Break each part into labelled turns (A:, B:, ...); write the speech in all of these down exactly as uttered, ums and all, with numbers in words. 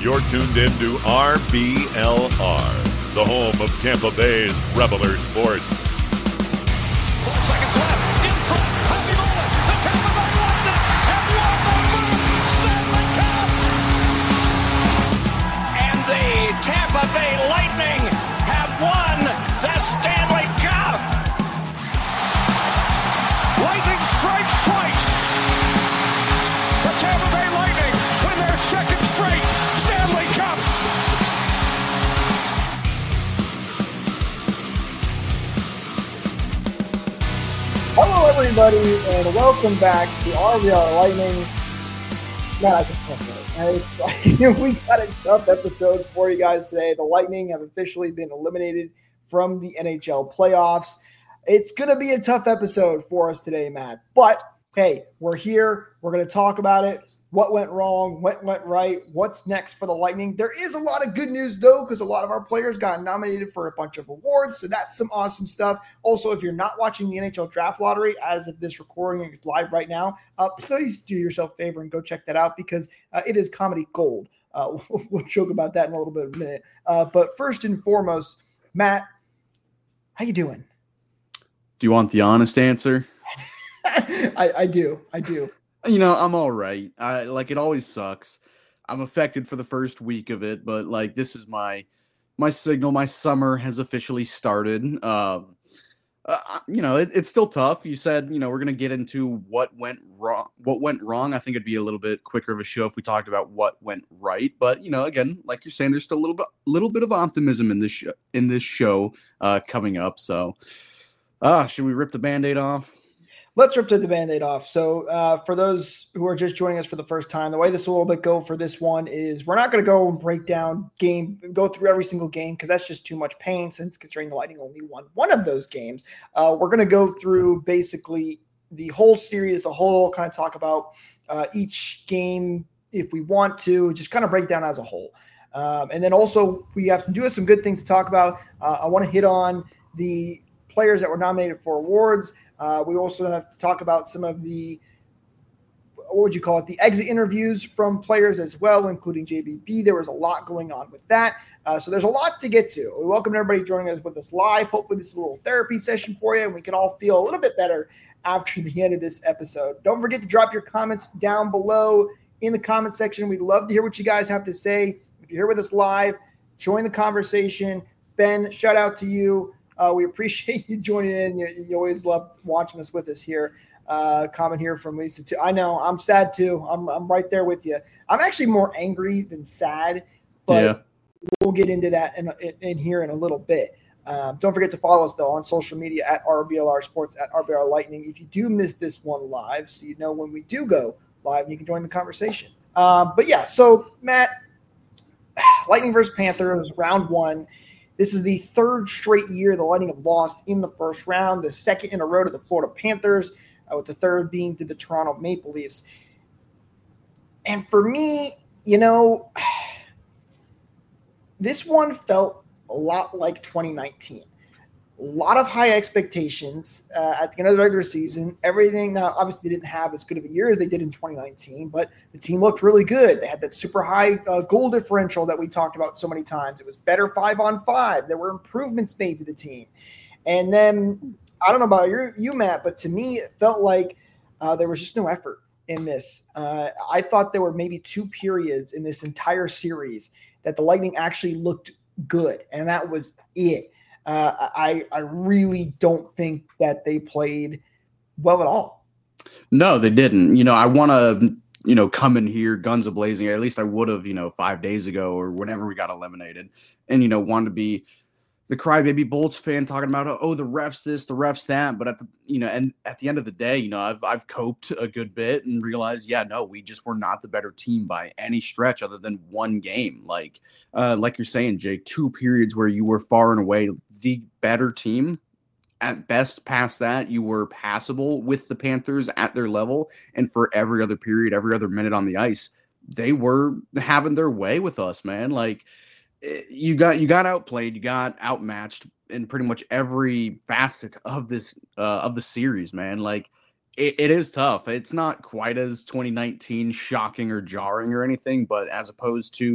A: You're tuned in to R B L R, the home of Tampa Bay's Reveler Sports.
B: Four seconds left. In front. Happy moment. The Tampa Bay Lightning have won the first Stanley Cup. And the Tampa Bay Lightning have won the Stanley Cup. Lightning strikes twice. The Tampa Bay Lightning win their second straight Stanley Cup.
C: Hello, everybody, and welcome back to R B L Lightning. Man, I just can't wait. It's, we got a tough episode for you guys today. The Lightning have officially been eliminated from the N H L playoffs. It's going to be a tough episode for us today, Matt. But, hey, we're here. We're going to talk about it. What went wrong? What went right? What's next for the Lightning? There is a lot of good news, though, because a lot of our players got nominated for a bunch of awards, so that's some awesome stuff. Also, if you're not watching the N H L Draft Lottery, as of this recording is live right now, uh, please do yourself a favor and go check that out because uh, it is comedy gold. Uh, we'll joke about that in a little bit of a minute. Uh, but first and foremost, Matt, how you doing?
D: Do you want the honest answer?
C: I, I do. I do.
D: You know, I'm all right. I like it always sucks. I'm affected for the first week of it, but like this is my my signal. My summer has officially started. Um, uh, you know, it, it's still tough. You said, you know, we're gonna get into what went wrong. What went wrong? I think it'd be a little bit quicker of a show if we talked about what went right. But you know, again, like you're saying, there's still a little bit, little bit of optimism in this show, in this show uh, coming up. So, uh, should we rip the Band-Aid off?
C: Let's rip the Band-Aid off. So uh, for those who are just joining us for the first time, the way this will a little bit go for this one is we're not going to go and break down game, go through every single game because that's just too much pain since considering the Lightning only won one of those games. Uh, we're going to go through basically the whole series as a whole, kind of talk about uh, each game if we want to, just kind of break down as a whole. Um, and then also we have to do some good things to talk about. Uh, I want to hit on the players that were nominated for awards. Uh, we also have to talk about some of the, what would you call it, the exit interviews from players as well, including J B B. There was a lot going on with that. Uh, so there's a lot to get to. We welcome everybody joining us with us live. Hopefully this is a little therapy session for you, and we can all feel a little bit better after the end of this episode. Don't forget to drop your comments down below in the comment section. We'd love to hear what you guys have to say. If you're here with us live, join the conversation. Ben, shout out to you. Uh, we appreciate you joining in. You, you always love watching us with us here. Uh, comment here from Lisa too. I know I'm sad too. I'm I'm right there with you. I'm actually more angry than sad, but yeah. We'll get into that in, in, in here in a little bit. Um, don't forget to follow us though on social media at R B L R Sports, at R B L R Lightning. If you do miss this one live, so you know when we do go live, you can join the conversation. Um, but yeah, so Matt, Lightning versus Panthers, round one. This is the third straight year the Lightning have lost in the first round, the second in a row to the Florida Panthers, uh, with the third being to the Toronto Maple Leafs. And for me, you know, this one felt a lot like twenty nineteen. A lot of high expectations uh, at the end of the regular season. Everything, now obviously they didn't have as good of a year as they did in twenty nineteen, but the team looked really good. They had that super high uh, goal differential that we talked about so many times. It was better five on five. There were improvements made to the team. And then, I don't know about your, you, Matt, but to me, it felt like uh, there was just no effort in this. Uh, I thought there were maybe two periods in this entire series that the Lightning actually looked good, and that was it. Uh, I I really don't think that they played well at all.
D: No, they didn't. You know, I want to, you know, come in here guns a-blazing. At least I would have, you know, five days ago or whenever we got eliminated. And, you know, wanted to be the crybaby Bolts fan talking about, oh, the refs this, the refs that. But at the, you know, and at the end of the day, you know, I've I've coped a good bit and realized, yeah, no, we just were not the better team by any stretch other than one game. Like, uh, like you're saying, Jake, two periods where you were far and away the better team. At best, past that, you were passable with the Panthers at their level. And for every other period, every other minute on the ice, they were having their way with us, man. Like, you got you got outplayed, you got outmatched in pretty much every facet of this uh, of the series, man. Like it, it is tough. It's not quite as twenty nineteen shocking or jarring or anything, but as opposed to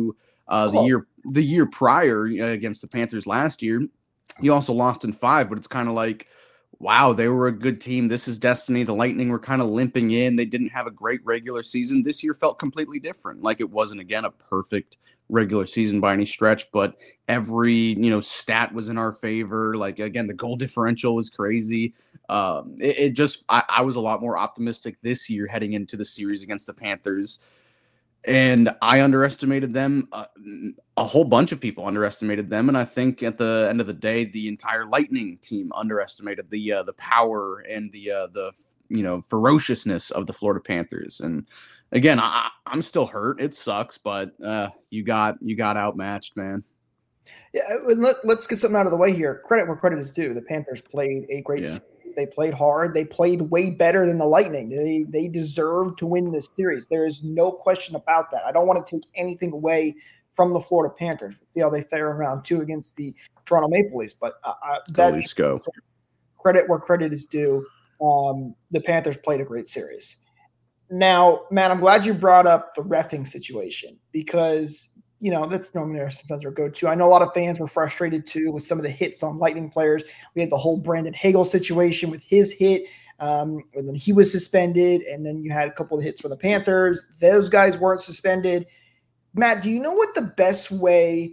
D: Uh, the year the year prior uh, against the Panthers last year, he also lost in five, but it's kind of like, wow, they were a good team. This is destiny. The Lightning were kind of limping in. They didn't have a great regular season. This year felt completely different. Like, it wasn't, again, a perfect regular season by any stretch, but every, you know, stat was in our favor. Like, again, the goal differential was crazy. Um, it, it just, I, I was a lot more optimistic this year heading into the series against the Panthers. And I underestimated them. Uh, a whole bunch of people underestimated them, and I think at the end of the day, the entire Lightning team underestimated the uh, the power and the uh, the you know ferociousness of the Florida Panthers. And again, I, I'm still hurt. It sucks, but uh, you got you got outmatched, man.
C: Yeah, let, let's get something out of the way here. Credit where credit is due. The Panthers played a great
D: Yeah.
C: series. They played hard. They played way better than the Lightning. They they deserve to win this series. There is no question about that. I don't want to take anything away from the Florida Panthers. We'll see how they fare in round two against the Toronto Maple Leafs. But uh, that
D: Let's go.
C: Credit where credit is due. Um, the Panthers played a great series. Now, Matt, I'm glad you brought up the reffing situation because – you know, that's normally sometimes our go-to. I know a lot of fans were frustrated too with some of the hits on Lightning players. We had the whole Brandon Hagel situation with his hit, um, and then he was suspended, and then you had a couple of hits for the Panthers. Those guys weren't suspended. Matt, do you know what the best way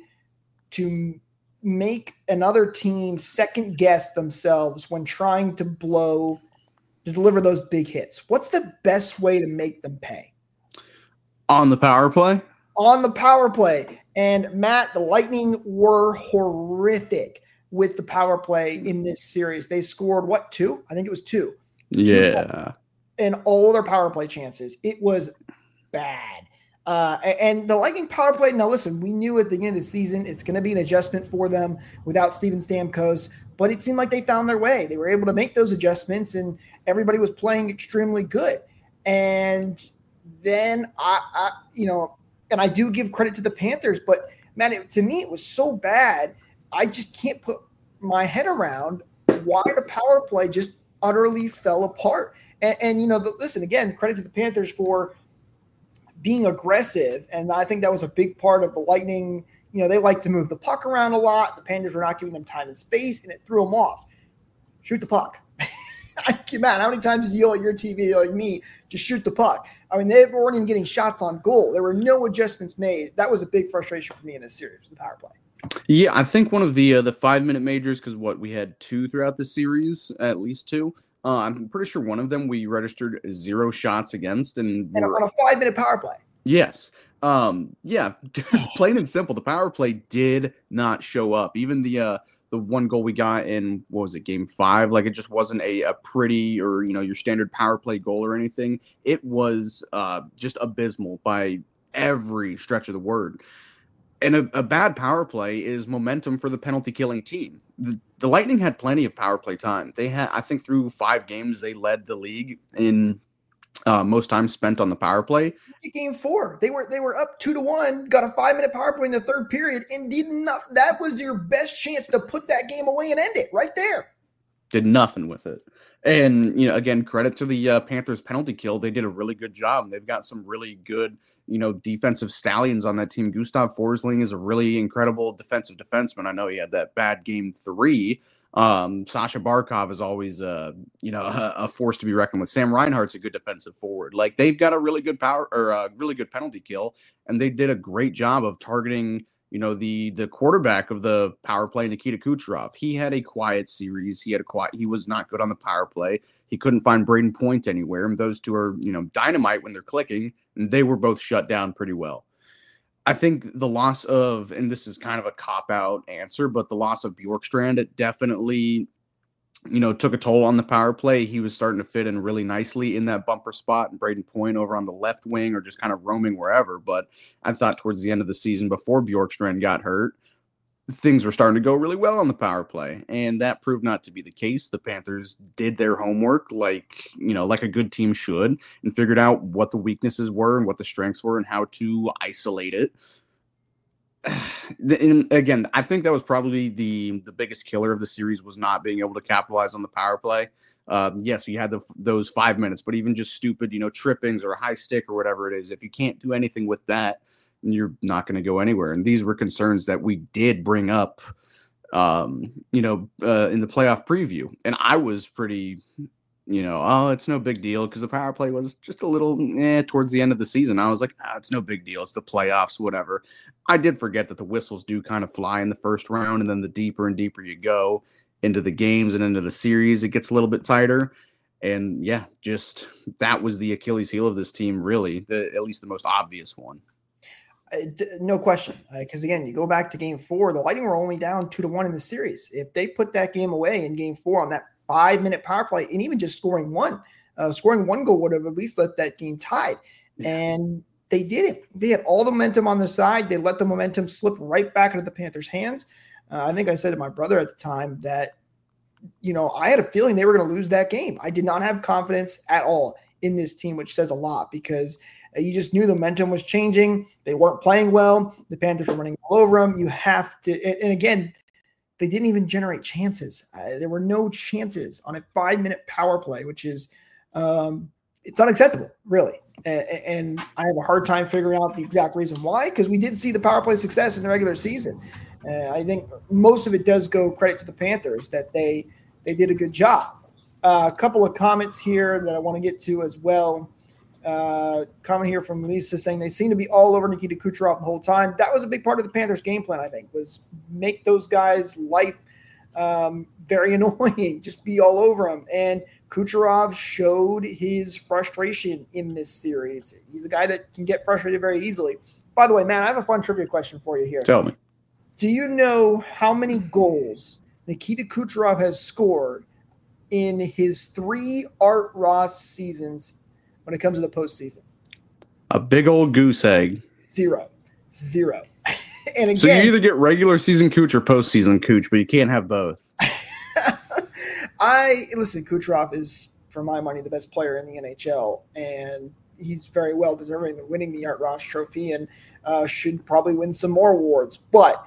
C: to make another team second guess themselves when trying to blow, to deliver those big hits? What's the best way to make them pay?
D: On the power play?
C: On the power play. And Matt, the Lightning were horrific with the power play in this series. They scored what, two? I think it was two.
D: Yeah.
C: And all their power play chances. It was bad. Uh, and the Lightning power play, now listen, we knew at the beginning of the season it's going to be an adjustment for them without Steven Stamkos, but it seemed like they found their way. They were able to make those adjustments, and everybody was playing extremely good. And then, I, I you know, and I do give credit to the Panthers, but, man, it, to me it was so bad, I just can't put my head around why the power play just utterly fell apart. And, and you know, the, listen, again, credit to the Panthers for being aggressive, and I think that was a big part of the Lightning. You know, they like to move the puck around a lot. The Panthers were not giving them time and space, and it threw them off. Shoot the puck. Man, how many times did you yell at your T V like me, just shoot the puck? I mean, they weren't even getting shots on goal. There were no adjustments made. That was a big frustration for me in this series, the power play.
D: Yeah, I think one of the uh, the five-minute majors, because what, we had two throughout the series, at least two. Uh, I'm pretty sure one of them we registered zero shots against. And,
C: and on a five-minute power play.
D: Yes. Um, yeah, plain and simple, the power play did not show up. Even the uh, the one goal we got in, what was it, game five? Like, it just wasn't a, a pretty or, you know, your standard power play goal or anything. It was uh, just abysmal by every stretch of the word. And a, a bad power play is momentum for the penalty-killing team. The, the Lightning had plenty of power play time. They had, I think, through five games, they led the league in uh, most time spent on the power play.
C: Game four, they were they were up two to one, got a five-minute power play in the third period, and did not. That was your best chance to put that game away and end it right there.
D: Did nothing with it. And, you know, again, credit to the uh, Panthers penalty kill. They did a really good job. They've got some really good, you know, defensive stallions on that team. Gustav Forsling is a really incredible defensive defenseman. I know he had that bad game three. Um, Sasha Barkov is always, uh, you know, a, a force to be reckoned with. Sam Reinhart's a good defensive forward. Like, they've got a really good power or a really good penalty kill, and they did a great job of targeting, you know, the the quarterback of the power play, Nikita Kucherov. He had a quiet series. He had a quiet. He was not good on the power play. He couldn't find Braden Point anywhere. And those two are, you know, dynamite when they're clicking. And they were both shut down pretty well. I think the loss of, and this is kind of a cop-out answer, but the loss of Bjorkstrand, it definitely, you know, took a toll on the power play. He was starting to fit in really nicely in that bumper spot, and Braden Point over on the left wing or just kind of roaming wherever. But I thought towards the end of the season, before Bjorkstrand got hurt, things were starting to go really well on the power play, and that proved not to be the case. The Panthers did their homework like, you know, like a good team should, and figured out what the weaknesses were and what the strengths were and how to isolate it. And again, I think that was probably the the biggest killer of the series, was not being able to capitalize on the power play. Um, yes, you had the, those five minutes, but even just stupid, you know, trippings or a high stick or whatever it is, if you can't do anything with that, you're not going to go anywhere. And these were concerns that we did bring up, um, you know, uh, in the playoff preview. And I was pretty, you know, oh, it's no big deal because the power play was just a little eh, towards the end of the season. I was like, ah, it's no big deal. It's the playoffs, whatever. I did forget that the whistles do kind of fly in the first round, and then the deeper and deeper you go into the games and into the series, it gets a little bit tighter. And yeah, just that was the Achilles heel of this team, really, the, at least the most obvious one.
C: Uh, d- no question. Because uh, again, you go back to game four, the Lightning were only down two to one in the series. If they put that game away in game four on that five minute power play, and even just scoring one, uh, scoring one goal would have at least let that game tied. Yeah. And they did it. They had all the momentum on their side. They let the momentum slip right back into the Panthers' hands. Uh, I think I said to my brother at the time that, you know, I had a feeling they were going to lose that game. I did not have confidence at all in this team, which says a lot because you just knew the momentum was changing. They weren't playing well. The Panthers were running all over them. You have to, and, and again, they didn't even generate chances. Uh, there were no chances on a five-minute power play, which is, um, it's unacceptable, really. And, and I have a hard time figuring out the exact reason why, because we did see the power play success in the regular season. Uh, I think most of it does go credit to the Panthers that they they did a good job. Uh, a couple of comments here that I want to get to as well. Uh, comment here from Lisa saying they seem to be all over Nikita Kucherov the whole time. That was a big part of the Panthers' game plan, I think, was make those guys' life um, very annoying, just be all over them. And Kucherov showed his frustration in this series. He's a guy that can get frustrated very easily. By the way, man, I have a fun trivia question for you here.
D: Tell me.
C: Do you know how many goals Nikita Kucherov has scored in his three Art Ross seasons when it comes to the postseason?
D: A big old goose egg.
C: Zero. Zero. And again,
D: so you either get regular season Cooch or postseason Cooch, but you can't have both.
C: I listen, Kucherov is, for my money, the best player in the N H L, and he's very well deserving of winning the Art Ross Trophy and uh, should probably win some more awards. But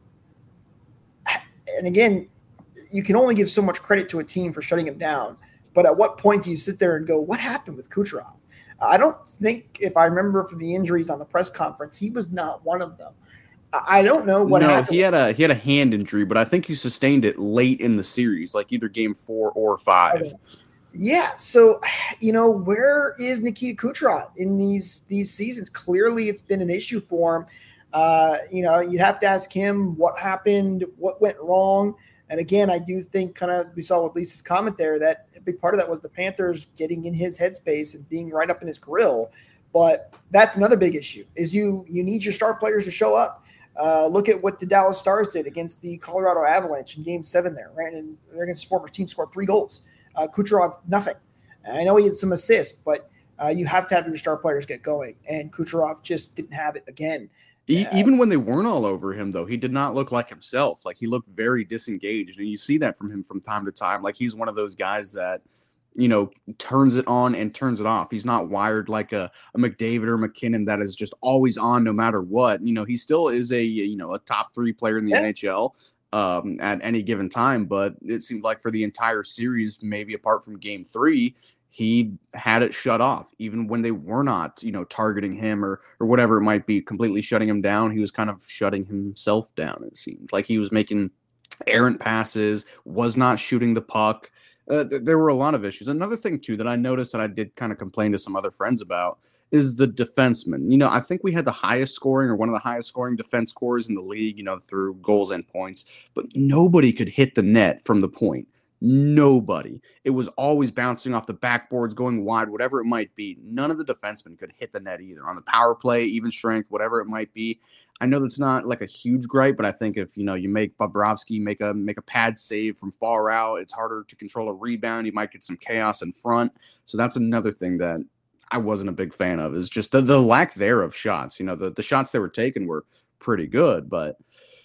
C: and again, you can only give so much credit to a team for shutting him down. But at what point do you sit there and go, what happened with Kucherov? I don't think, if I remember from the injuries on the press conference, he was not one of them. I don't know what
D: no,
C: happened.
D: he had a he had a hand injury, but I think he sustained it late in the series, like either game four or five.
C: Okay. Yeah, so you know, where is Nikita Kucherov in these these seasons? Clearly, it's been an issue for him. Uh, you know, you'd have to ask him what happened, what went wrong. And again, I do think kind of we saw with Lisa's comment there that a big part of that was the Panthers getting in his headspace and being right up in his grill. But that's another big issue is you you need your star players to show up. Uh, look at what the Dallas Stars did against the Colorado Avalanche in Game Seven there, right? And they're against his former team, scored three goals. Uh, Kucherov, nothing. And I know he had some assists, but uh, you have to have your star players get going. And Kucherov just didn't have it again.
D: E- even when they weren't all over him, though, he did not look like himself. Like, he looked very disengaged, and you see that from him from time to time. Like, he's one of those guys that, you know, turns it on and turns it off. He's not wired like a, a McDavid or McKinnon that is just always on no matter what. You know, he still is a, you know, a top three player in the yeah. N H L um, at any given time. But it seemed like for the entire series, maybe apart from game three, he had it shut off. Even when they were not, you know, targeting him or or whatever it might be, completely shutting him down, he was kind of shutting himself down, it seemed. Like he was making errant passes, was not shooting the puck. Uh, th- there were a lot of issues. Another thing, too, that I noticed that I did kind of complain to some other friends about is the defenseman. You know, I think we had the highest scoring or one of the highest scoring defense scores in the league, you know, through goals and points, but nobody could hit the net from the point. Nobody. It was always bouncing off the backboards, going wide, whatever it might be. None of the defensemen could hit the net either. On the power play, even strength, whatever it might be. I know that's not like a huge gripe, but I think if, you know, you make Bobrovsky make a make a pad save from far out, it's harder to control a rebound. You might get some chaos in front. So that's another thing that I wasn't a big fan of, is just the, the lack there of shots. You know, the, the shots they were taking were pretty good, but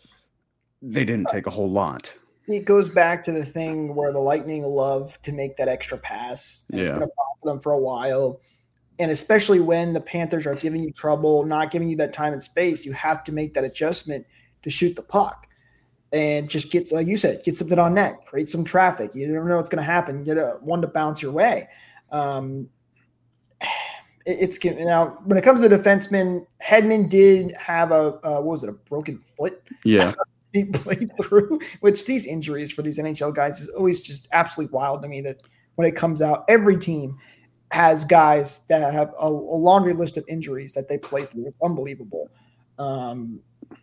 D: they didn't take a whole lot.
C: It goes back to the thing where the Lightning love to make that extra pass. And yeah. It's going to bother them for a while. And especially when the Panthers are giving you trouble, not giving you that time and space, you have to make that adjustment to shoot the puck. And just get, like you said, get something on net, create some traffic. You never know what's going to happen. Get a one to bounce your way. Um, It's now when it comes to the defensemen, Hedman did have a uh, what was it, a broken foot?
D: Yeah.
C: He played through, which these injuries for these N H L guys is always just absolutely wild to me that when it comes out, every team has guys that have a, a laundry list of injuries that they play through. It's unbelievable. Um,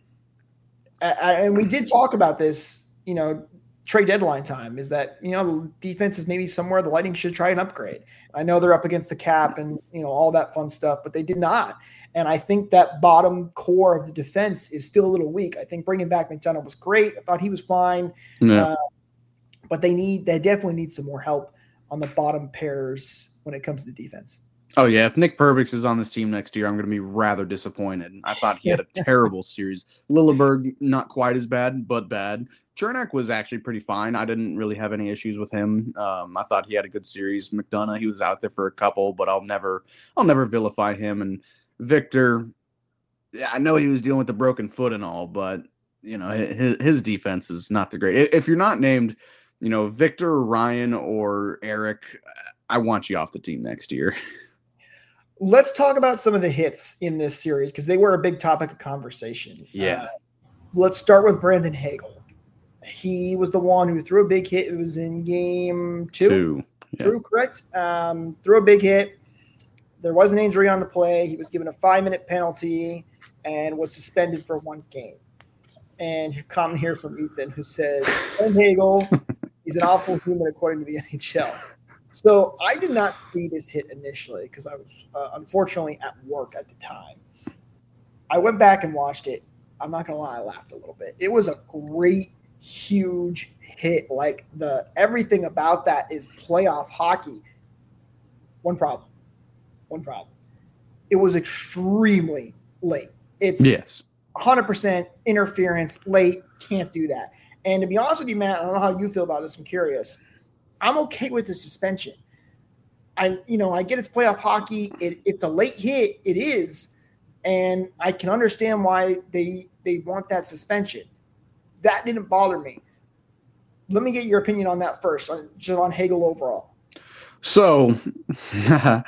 C: and we did talk about this, you know, trade deadline time is that, you know, the defense is maybe somewhere the Lightning should try an upgrade. I know they're up against the cap and, you know, all that fun stuff, but they did not. And I think that bottom core of the defense is still a little weak. I think bringing back McDonough was great. I thought he was fine.
D: Yeah.
C: Uh, but they need, they definitely need some more help on the bottom pairs when it comes to the defense.
D: Oh, yeah. If Nick Perbix is on this team next year, I'm going to be rather disappointed. I thought he had a terrible series. Lilleberg, not quite as bad, but bad. Chernak was actually pretty fine. I didn't really have any issues with him. Um, I thought he had a good series. McDonough, he was out there for a couple, but I'll never, I'll never vilify him. And Victor, yeah, I know he was dealing with the broken foot and all, but you know his, his defense is not the great. If you're not named, you know, Victor, Ryan, or Eric, I want you off the team next year.
C: Let's talk about some of the hits in this series because they were a big topic of conversation.
D: Yeah.
C: Uh, let's start with Brandon Hagel. He was the one who threw a big hit. It was in game two.
D: Two. Yeah.
C: True, correct. Um, threw a big hit. There was an injury on the play. He was given a five-minute penalty and was suspended for one game. And a comment here from Ethan who says, suspend Hagel. He's an awful human according to the N H L. So I did not see this hit initially because I was uh, unfortunately at work at the time. I went back and watched it. I'm not going to lie, I laughed a little bit. It was a great, huge hit. Like the everything about that is playoff hockey. One problem. One problem. It was extremely late. It's
D: yes.
C: one hundred percent interference, late, can't do that. And to be honest with you, Matt, I don't know how you feel about this. I'm curious. I'm okay with the suspension. I, you know, I get it's playoff hockey. It, it's a late hit. It is. And I can understand why they they want that suspension. That didn't bother me. Let me get your opinion on that first, on, just on Hagel overall.
D: So, ah,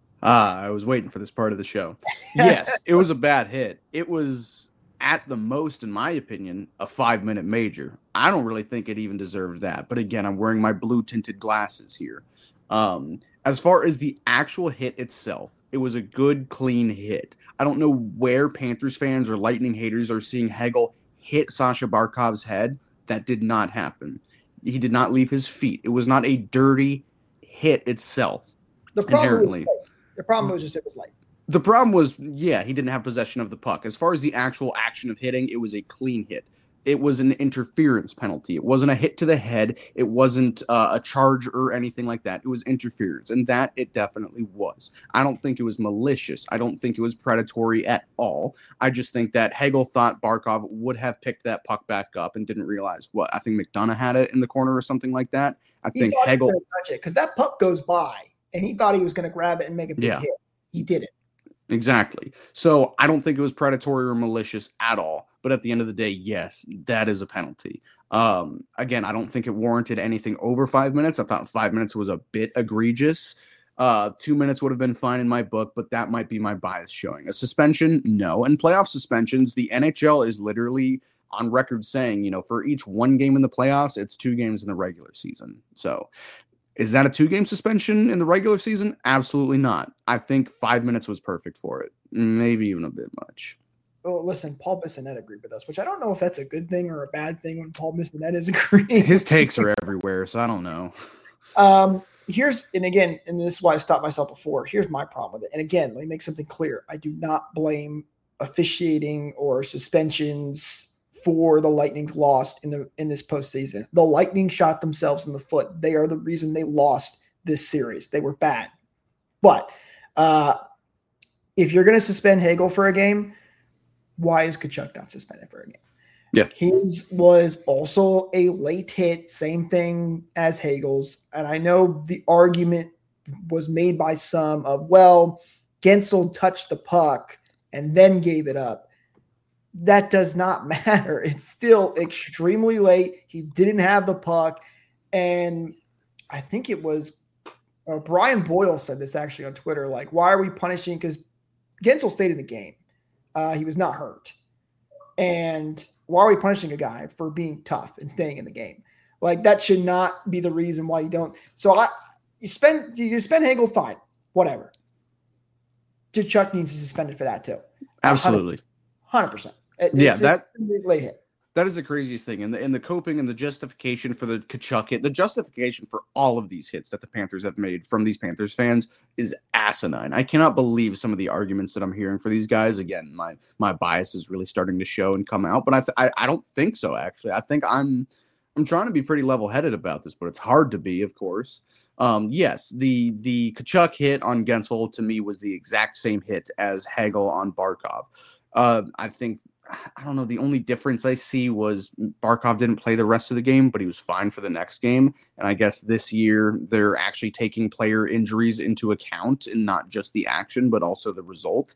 D: I was waiting for this part of the show. Yes, it was a bad hit. It was, at the most, in my opinion, a five-minute major. I don't really think it even deserved that. But again, I'm wearing my blue-tinted glasses here. Um, as far as the actual hit itself, it was a good, clean hit. I don't know where Panthers fans or Lightning haters are seeing Hagel hit Sasha Barkov's head. That did not happen. He did not leave his feet. It was not a dirty hit itself.
C: The problem
D: inherently.
C: was late. The problem was just it was late.
D: The problem was, yeah, he didn't have possession of the puck. As far as the actual action of hitting, it was a clean hit. It was an interference penalty. It wasn't a hit to the head. It wasn't uh, a charge or anything like that. It was interference, and that it definitely was. I don't think it was malicious. I don't think it was predatory at all. I just think that Hagel thought Barkov would have picked that puck back up and didn't realize what. I think McDonough had it in the corner or something like that. I
C: He
D: think
C: thought
D: Hagel
C: he was gonna touch it because that puck goes by, and he thought he was going to grab it and make a big
D: Yeah.
C: hit. He didn't.
D: Exactly. So I don't think it was predatory or malicious at all. But at the end of the day, yes, that is a penalty. Um, again, I don't think it warranted anything over five minutes. I thought five minutes was a bit egregious. Uh, two minutes would have been fine in my book, but that might be my bias showing. A suspension, no. And playoff suspensions, the N H L is literally on record saying, you know, for each one game in the playoffs, it's two games in the regular season. So is that a two-game suspension in the regular season? Absolutely not. I think five minutes was perfect for it. Maybe even a bit much.
C: Oh, listen, Paul Bissonnette agreed with us, which I don't know if that's a good thing or a bad thing when Paul Bissonnette is agreeing.
D: His takes are everywhere, so I don't know.
C: Um, here's, and again, and this is why I stopped myself before. Here's my problem with it. And again, let me make something clear. I do not blame officiating or suspensions for the Lightning's lost in the in this postseason. The Lightning shot themselves in the foot. They are the reason they lost this series. They were bad. But uh, if you're going to suspend Hagel for a game, why is Tkachuk not suspended for a game?
D: Yeah.
C: His was also a late hit, same thing as Hagel's. And I know the argument was made by some of, well, Gensel touched the puck and then gave it up. That does not matter. It's still extremely late. He didn't have the puck. And I think it was Uh, Brian Boyle said this actually on Twitter. Like, why are we punishing? Because Gensel stayed in the game. Uh, he was not hurt. And why are we punishing a guy for being tough and staying in the game? Like, that should not be the reason why you don't. So I, you spend you spend Hagel, fine, whatever. Tkachuk needs to be suspended for that too.
D: Absolutely,
C: hundred percent.
D: Yeah, that
C: late hit.
D: That is the craziest thing, and the and the coping and the justification for the Tkachuk hit, the justification for all of these hits that the Panthers have made from these Panthers fans is asinine. I cannot believe some of the arguments that I'm hearing for these guys. Again, my my bias is really starting to show and come out, but I th- I, I don't think so. Actually, I think I'm I'm trying to be pretty level headed about this, but it's hard to be, of course. Um, yes, the the Tkachuk hit on Gensel to me was the exact same hit as Hagel on Barkov. Uh, I think. I don't know. The only difference I see was Barkov didn't play the rest of the game, but he was fine for the next game. And I guess this year they're actually taking player injuries into account and not just the action, but also the result.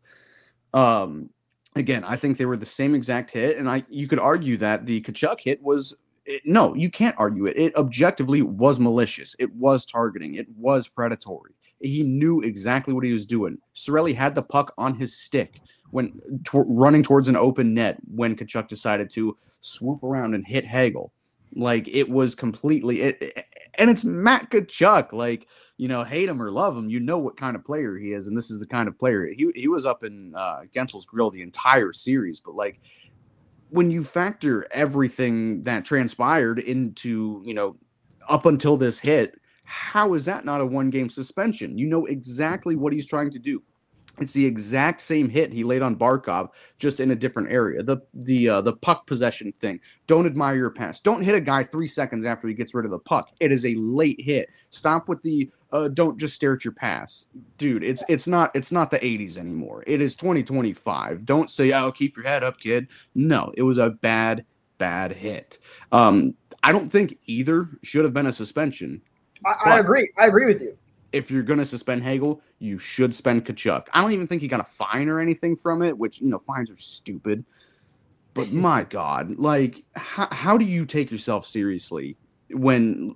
D: Um, again, I think they were the same exact hit. And I, you could argue that the Tkachuk hit was, it, no, you can't argue it. It objectively was malicious. It was targeting. It was predatory. He knew exactly what he was doing. Cirelli had the puck on his stick when t- running towards an open net when Tkachuk decided to swoop around and hit Hagel. Like, it was completely it, it, and it's Matt Tkachuk. Like, you know, hate him or love him, you know what kind of player he is, and this is the kind of player he he was up in uh, Gensel's grill the entire series. But like, when you factor everything that transpired into, you know, up until this hit, how is that not a one-game suspension? You know exactly what he's trying to do. It's the exact same hit he laid on Barkov, just in a different area. The the uh, the puck possession thing. Don't admire your pass. Don't hit a guy three seconds after he gets rid of the puck. It is a late hit. Stop with the uh, don't just stare at your pass, dude. It's it's not it's not the eighties anymore. It is twenty twenty-five. Don't say, "Oh, keep your head up, kid." No, it was a bad bad hit. Um, I don't think either should have been a suspension.
C: I, I agree. I agree with you.
D: If you're going to suspend Hagel, you should spend Tkachuk. I don't even think he got a fine or anything from it, which, you know, fines are stupid. But my God, like, how, how do you take yourself seriously when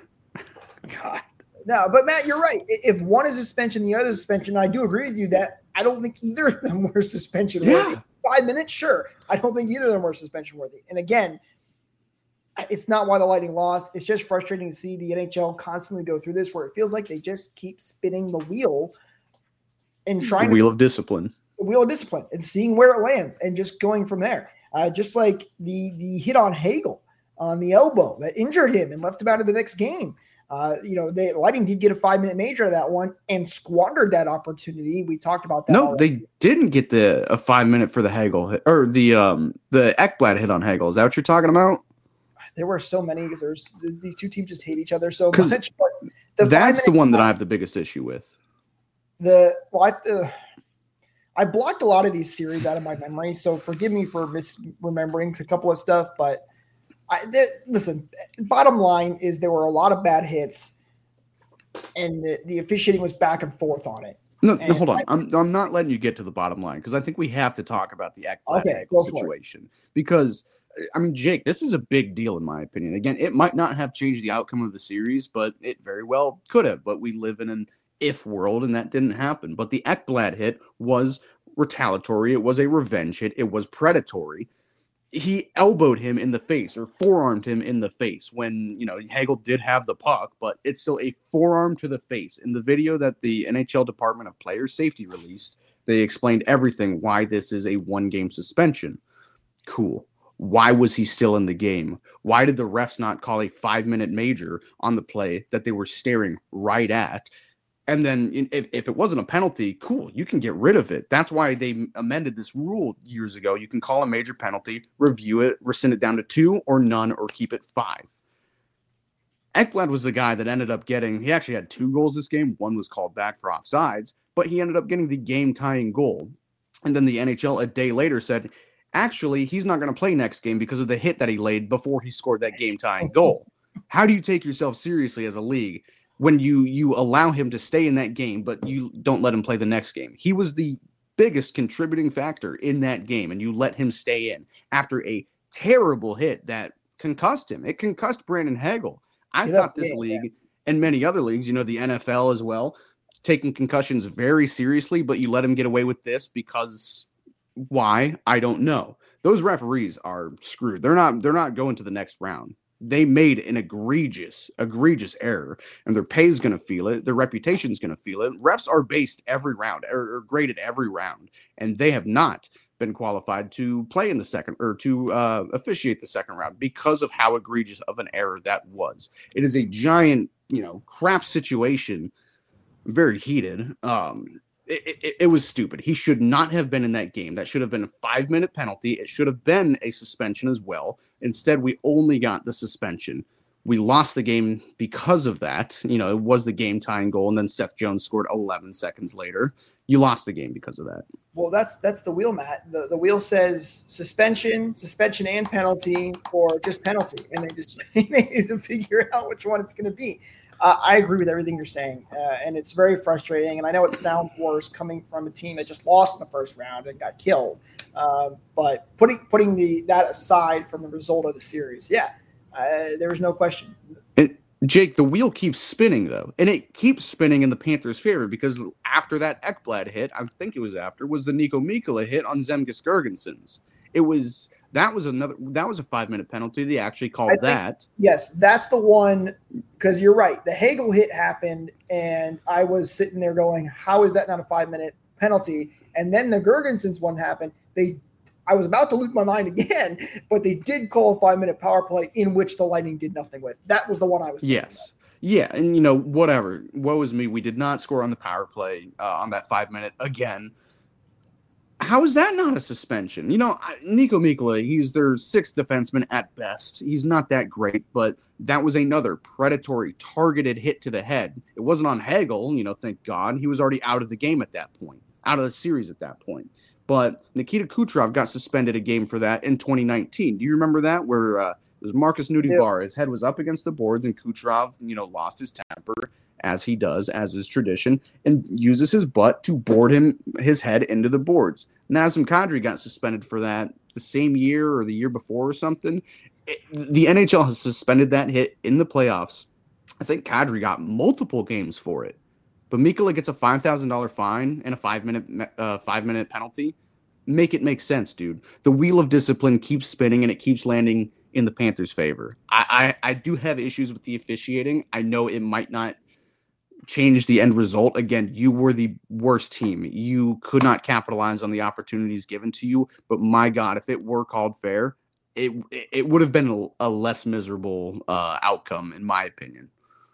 D: – God.
C: No, but Matt, you're right. If one is suspension, the other is suspension, I do agree with you that I don't think either of them were suspension worthy.
D: Yeah.
C: Five minutes, sure. I don't think either of them were suspension worthy. And again, it's not why the Lightning lost. It's just frustrating to see the N H L constantly go through this where it feels like they just keep spinning the wheel and trying
D: the wheel
C: to,
D: of discipline.
C: The wheel of discipline and seeing where it lands and just going from there. Uh, just like the the hit on Hagel on the elbow that injured him and left him out of the next game. Uh, you know, the Lightning did get a five-minute major out of that one and squandered that opportunity. We talked about that.
D: No,
C: already.
D: they didn't get the a five-minute for the Hagel hit, or the um the Ekblad hit on Hagel. Is that what you're talking about?
C: There were so many because there's these two teams just hate each other so much. But the
D: that's the one that I have the biggest issue with.
C: The well, I, the, I blocked a lot of these series out of my memory, so forgive me for misremembering a couple of stuff. But I the, listen, bottom line is there were a lot of bad hits, and the, the officiating was back and forth on it.
D: No,
C: and
D: hold on.
C: I,
D: I'm I'm not letting you get to the bottom line because I think we have to talk about the Ekblad
C: okay,
D: Hagel situation because. I mean, Jake, this is a big deal in my opinion. Again, it might not have changed the outcome of the series, but it very well could have. But we live in an if world, and that didn't happen. But the Ekblad hit was retaliatory. It was a revenge hit. It was predatory. He elbowed him in the face or forearmed him in the face when, you know, Hagel did have the puck, but it's still a forearm to the face. In the video that the N H L Department of Player Safety released, they explained everything, why this is a one-game suspension. Cool. Why was he still in the game? Why did the refs not call a five-minute major on the play that they were staring right at? And then if, if it wasn't a penalty, cool, you can get rid of it. That's why they amended this rule years ago. You can call a major penalty, review it, rescind it down to two or none, or keep it five. Ekblad was the guy that ended up getting, he actually had two goals this game. One was called back for offsides, but he ended up getting the game-tying goal. And then the N H L a day later said, actually, he's not going to play next game because of the hit that he laid before he scored that game-tying goal. How do you take yourself seriously as a league when you you allow him to stay in that game, but you don't let him play the next game? He was the biggest contributing factor in that game, and you let him stay in after a terrible hit that concussed him. It concussed Brandon Hagel. I
C: He
D: thought this
C: game,
D: league,
C: yeah.
D: and many other leagues, you know, the N F L as well, taking concussions very seriously, but you let them get away with this because why? I don't know. Those referees are screwed. They're not, they're not going to the next round. They made an egregious, egregious error, and their pay is going to feel it. Their reputation is going to feel it. Refs are based every round or, or graded every round, and they have not been qualified to play in the second or to uh, officiate the second round because of how egregious of an error that was. It is a giant, you know, crap situation, very heated. Um, It, it, it was stupid. He should not have been in that game. That should have been a five-minute penalty. It should have been a suspension as well. Instead, we only got the suspension. We lost the game because of that. You know, it was the game-tying goal, and then Seth Jones scored eleven seconds later. You lost the game because of that.
C: Well, that's that's the wheel, Matt. The, the wheel says suspension, suspension and penalty, or just penalty, and they just they need to figure out which one it's going to be. Uh, I agree with everything you're saying, uh, and it's very frustrating. And I know it sounds worse coming from a team that just lost in the first round and got killed. Uh, but putting putting the that aside from the result of the series, yeah, uh, there was no question.
D: And Jake, the wheel keeps spinning though, and it keeps spinning in the Panthers' favor because after that Ekblad hit, I think it was after, was the Nico Mikkola hit on Zemgus Girgensons. It was. That was another. That was a five-minute penalty. They actually called think, that.
C: Yes, that's the one. Because you're right. The Hagel hit happened, and I was sitting there going, "How is that not a five-minute penalty?" And then the Girgensons one happened. They, I was about to lose my mind again, but they did call a five-minute power play in which the Lightning did nothing with. That was the one I was.
D: Yes. About. Yeah, and you know, whatever. Woe is me. We did not score on the power play uh, on that five-minute again. How is that not a suspension? You know, Nico Mikkola, he's their sixth defenseman at best. He's not that great, but that was another predatory, targeted hit to the head. It wasn't on Hagel, you know, thank God. He was already out of the game at that point, out of the series at that point. But Nikita Kucherov got suspended a game for that in twenty nineteen. Do you remember that? Where uh, it was Marcus Nudivar. His head was up against the boards, and Kucherov, you know, lost his temper, as he does, as is tradition, and uses his butt to board him his head into the boards. Nazem Kadri got suspended for that the same year or the year before or something. It, the N H L has suspended that hit in the playoffs. I think Kadri got multiple games for it. But Mikkola gets a five thousand dollars fine and a five-minute uh, five-minute penalty. Make it make sense, dude. The wheel of discipline keeps spinning, and it keeps landing in the Panthers' favor. I, I, I do have issues with the officiating. I know it might not change the end result. Again, you were the worst team. You could not capitalize on the opportunities given to you. But my God, if it were called fair, it it would have been a, a less miserable uh, outcome, in my opinion.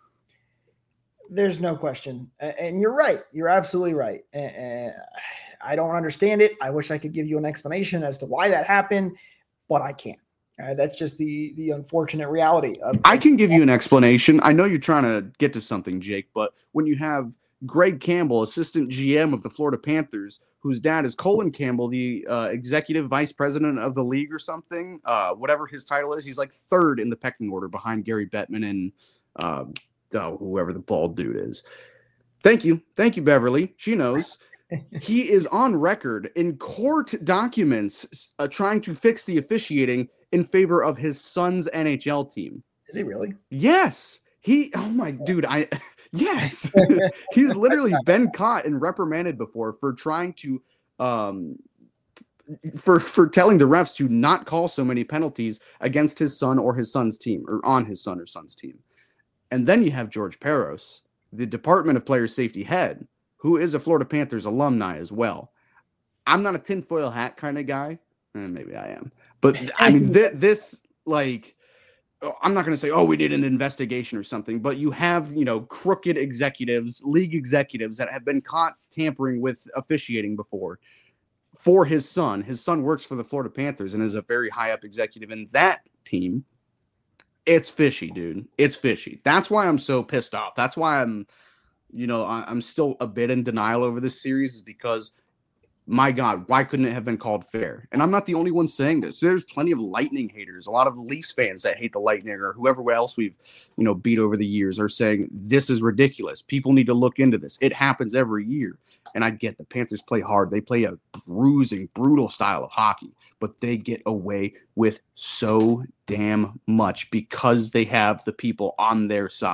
C: There's no question. And you're right. You're absolutely right. And I don't understand it. I wish I could give you an explanation as to why that happened, but I can't. Uh, that's just the the unfortunate reality of
D: I can give you an explanation. I know you're trying to get to something, Jake, but when you have Greg Campbell, assistant G M of the Florida Panthers, whose dad is Colin Campbell, the uh, executive vice president of the league or something, uh, whatever his title is, he's like third in the pecking order behind Gary Bettman and uh, oh, whoever the bald dude is. Thank you. Thank you, Beverly. She knows. He is on record in court documents uh, trying to fix the officiating in favor of his son's N H L team.
C: Is he really?
D: Yes. He, oh my dude, I, yes. He's literally been caught and reprimanded before for trying to, um, for, for telling the refs to not call so many penalties against his son or his son's team or on his son or son's team. And then you have George Peros, the Department of Player Safety head, who is a Florida Panthers alumni as well. I'm not a tinfoil hat kind of guy. Eh, maybe I am. But, I mean, th- this, like, I'm not going to say, oh, we did an investigation or something, but you have, you know, crooked executives, league executives that have been caught tampering with officiating before for his son. His son works for the Florida Panthers and is a very high-up executive in that team. It's fishy, dude. It's fishy. That's why I'm so pissed off. That's why I'm, you know, I'm still a bit in denial over this series, is because, my God, why couldn't it have been called fair? And I'm not the only one saying this. There's Plenty of Lightning haters, a lot of Leafs fans that hate the Lightning, or whoever else we've, you know, beat over the years, are saying this is ridiculous. People need to look into this. It happens every year. And I get the Panthers play hard. They play a bruising, brutal style of hockey, but they get away with so damn much because they have the people on their side.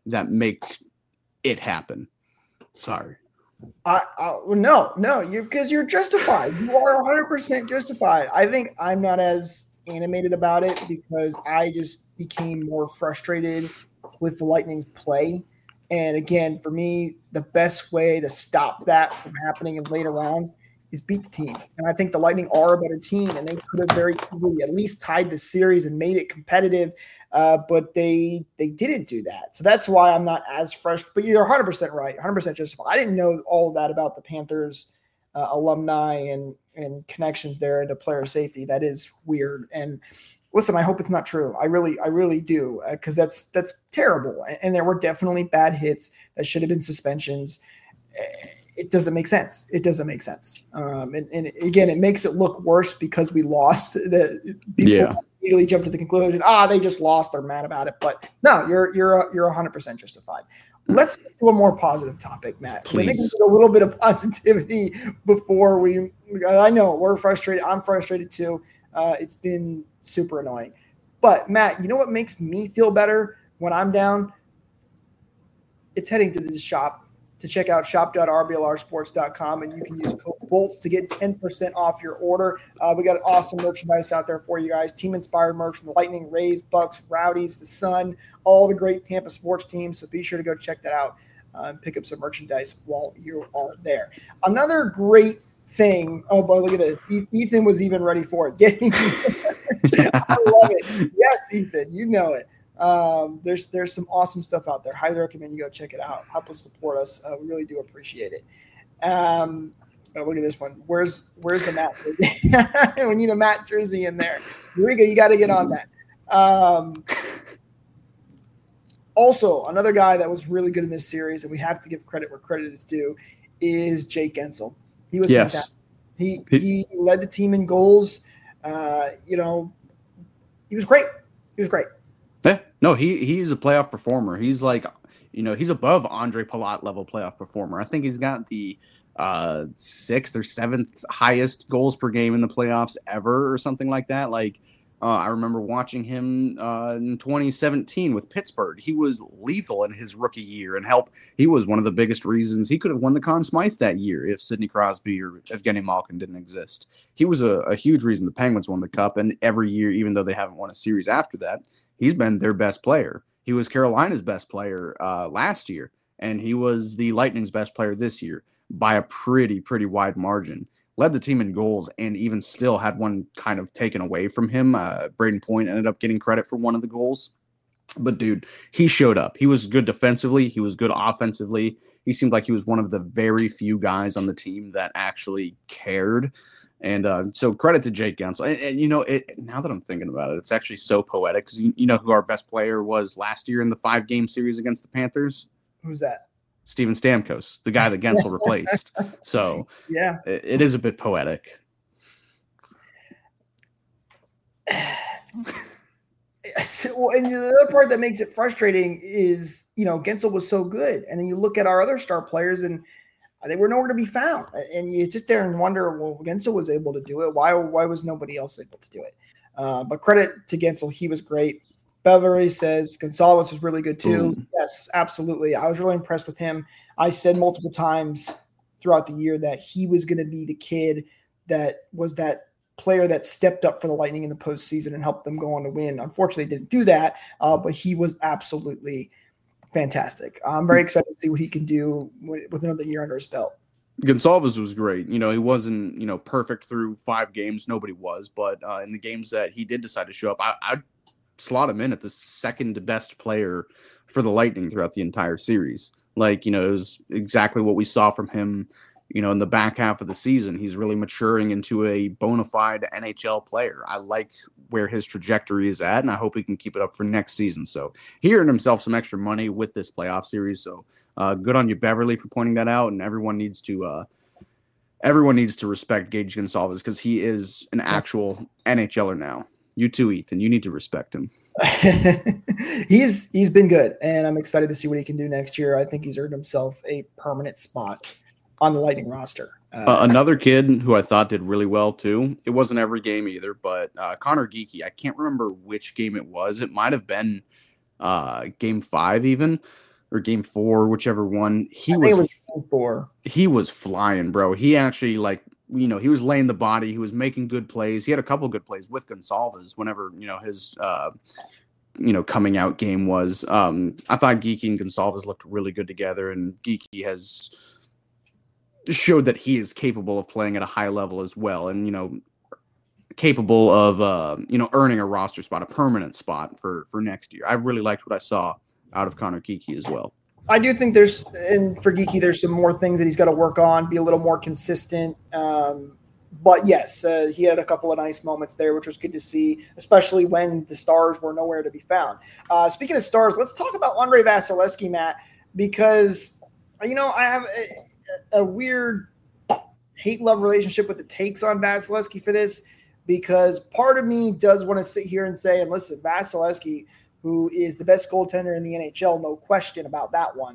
D: that make it happen. Sorry.
C: I, I no, no, you because you're justified. You are one hundred percent justified. I think I'm not as animated about it because I just became more frustrated with the Lightning's play. And again, for me, the best way to stop that from happening in later rounds is beat the team. And I think the Lightning are a better team, and they could have very easily at least tied the series and made it competitive. Uh, but they they didn't do that. So that's why I'm not as fresh. But you're one hundred percent right, one hundred percent justified. I didn't know all of that about the Panthers uh, alumni and, and connections there into player safety. That is weird. And listen, I hope it's not true. I really, I really do, because uh, that's that's terrible. And, and there were definitely bad hits that should have been suspensions. It doesn't make sense. It doesn't make sense. Um, and, and again, it makes it look worse because we lost. The people
D: yeah.
C: immediately jump to the conclusion, ah, they just lost. They're mad about it. But no, you're you're you're one hundred percent justified. Let's get to a more positive topic, Matt.
D: Please.
C: I think we need a little bit of positivity before we. I know we're frustrated. I'm frustrated too. Uh, it's been super annoying. But Matt, you know what makes me feel better when I'm down? It's heading to the shop to check out shop dot r b l r sports dot com, and you can use code BOLTS to get ten percent off your order. Uh, we got awesome merchandise out there for you guys. Team-inspired merch from the Lightning, Rays, Bucks, Rowdies, the Sun, all the great Tampa sports teams. So be sure to go check that out uh, and pick up some merchandise while you are there. Another great thing. Oh, boy, look at it. Ethan was even ready for it. Getting I love it. Yes, Ethan, you know it. Um, there's there's some awesome stuff out there. Highly recommend you go check it out. Help us support us. Uh, we really do appreciate it. Um, oh, look at this one. Where's where's the Matt jersey? We need a Matt jersey in there. Eureka, you got to get on that. Um, also, another guy that was really good in this series, and we have to give credit where credit is due, is Jake Guentzel. He was
D: yes.
C: fantastic. He he led the team in goals. Uh, you know, he was great. He was great.
D: Yeah, no, he he's a playoff performer. He's like, you know, he's above Andre Palat level playoff performer. I think he's got the uh, sixth or seventh highest goals per game in the playoffs ever, or something like that. Like, uh, I remember watching him uh, in twenty seventeen with Pittsburgh. He was lethal in his rookie year and help. He was one of the biggest reasons he could have won the Conn Smythe that year if Sidney Crosby or Evgeny Malkin didn't exist. He was a, a huge reason the Penguins won the Cup, and every year, even though they haven't won a series after that, he's been their best player. He was Carolina's best player uh, last year, and he was the Lightning's best player this year by a pretty, pretty wide margin. Led the team in goals and even still had one kind of taken away from him. Uh, Braden Point ended up getting credit for one of the goals. But, dude, he showed up. He was good defensively. He was good offensively. He seemed like he was one of the very few guys on the team that actually cared. And uh, so credit to Jake Guentzel. And, and you know, it, now that I'm thinking about it, it's actually so poetic because you, you know who our best player was last year in the five-game series against the Panthers?
C: Who's that?
D: Steven Stamkos, the guy that Guentzel replaced. So
C: yeah,
D: it, it is a bit poetic.
C: Well, and the other part that makes it frustrating is, you know, Guentzel was so good. And then you look at our other star players and they were nowhere to be found. And you sit there and wonder, well, Guentzel was able to do it. Why, why was nobody else able to do it? Uh, but credit to Guentzel. He was great. Beverly says Gonzalez was really good too. Mm. Yes, absolutely. I was really impressed with him. I said multiple times throughout the year that he was going to be the kid that was that player that stepped up for the Lightning in the postseason and helped them go on to win. Unfortunately, didn't do that, uh, but he was absolutely fantastic. I'm very excited to see what he can do with another year under his belt.
D: Gonzalez was great. You know, he wasn't, you know, perfect through five games. Nobody was. But uh, in the games that he did decide to show up, I, I'd slot him in at the second best player for the Lightning throughout the entire series. Like, you know, it was exactly what we saw from him, you know, in the back half of the season. He's really maturing into a bona fide N H L player. I like where his trajectory is at, and I hope he can keep it up for next season. So he earned himself some extra money with this playoff series. So uh, good on you, Beverly, for pointing that out. And everyone needs to uh, everyone needs to respect Gage Gonzalez because he is an actual NHLer now. You too, Ethan. You need to respect him.
C: he's he's been good, and I'm excited to see what he can do next year. I think he's earned himself a permanent spot on the Lightning roster. Uh,
D: uh, another kid who I thought did really well too. It wasn't every game either, but uh, Connor Geekie. I can't remember which game it was. It might have been uh, game five even. or game four, whichever one. He
C: I
D: was,
C: think it was game four.
D: He was flying, bro. He actually like, you know, he was laying the body. He was making good plays. He had a couple good plays with Gonsalves whenever, you know, his, uh, you know, coming out game was. Um, I thought Geeky and Gonsalves looked really good together, and Geeky has showed that he is capable of playing at a high level as well, and, you know, capable of, uh, you know, earning a roster spot, a permanent spot for, for next year. I really liked what I saw out of Connor Geeky as well.
C: I do think there's, and for Geeky, there's some more things that he's got to work on, be a little more consistent. Um, but yes, uh, he had a couple of nice moments there, which was good to see, especially when the stars were nowhere to be found. Uh, speaking of stars, let's talk about Andre Vasilevskiy, Matt, because, you know, I have a, a weird hate-love relationship with the takes on Vasilevskiy for this, because part of me does want to sit here and say, and listen, Vasilevskiy, who is the best goaltender in the N H L, no question about that one.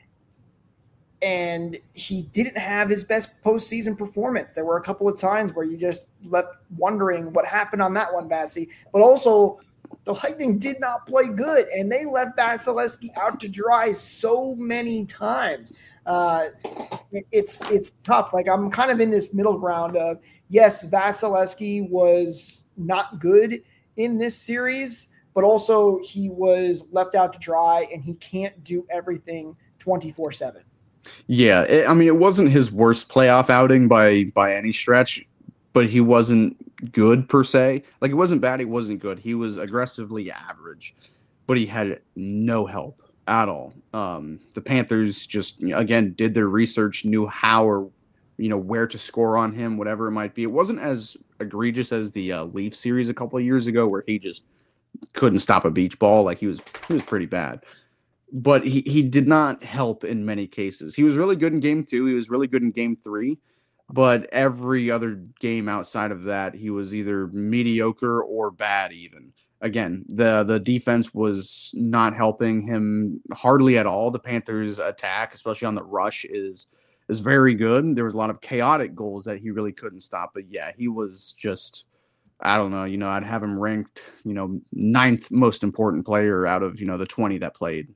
C: And he didn't have his best postseason performance. There were a couple of times where you just left wondering what happened on that one, Vassy. But also, the Lightning did not play good, and they left Vasilevskiy out to dry so many times. Uh, it's it's tough. Like, I'm kind of in this middle ground of, yes, Vasilevskiy was not good in this series, but also he was left out to dry, and he can't do everything twenty-four seven.
D: Yeah, it, I mean, it wasn't his worst playoff outing by by any stretch, but he wasn't good per se. Like, it wasn't bad, he wasn't good. He was aggressively average, but he had no help at all. Um, the Panthers just, you know, again, did their research, knew how or, you know, where to score on him, whatever it might be. It wasn't as egregious as the uh, Leaf series a couple of years ago, where he just couldn't stop a beach ball. Like, he was he was pretty bad. But he, he did not help in many cases. He was really good in game two. He was really good in game three. But every other game outside of that, he was either mediocre or bad even. Again, the, the defense was not helping him hardly at all. The Panthers' attack, especially on the rush, is is very good. There was a lot of chaotic goals that he really couldn't stop. But, yeah, he was just, I don't know, you know, I'd have him ranked, you know, ninth most important player out of, you know, the twenty that played.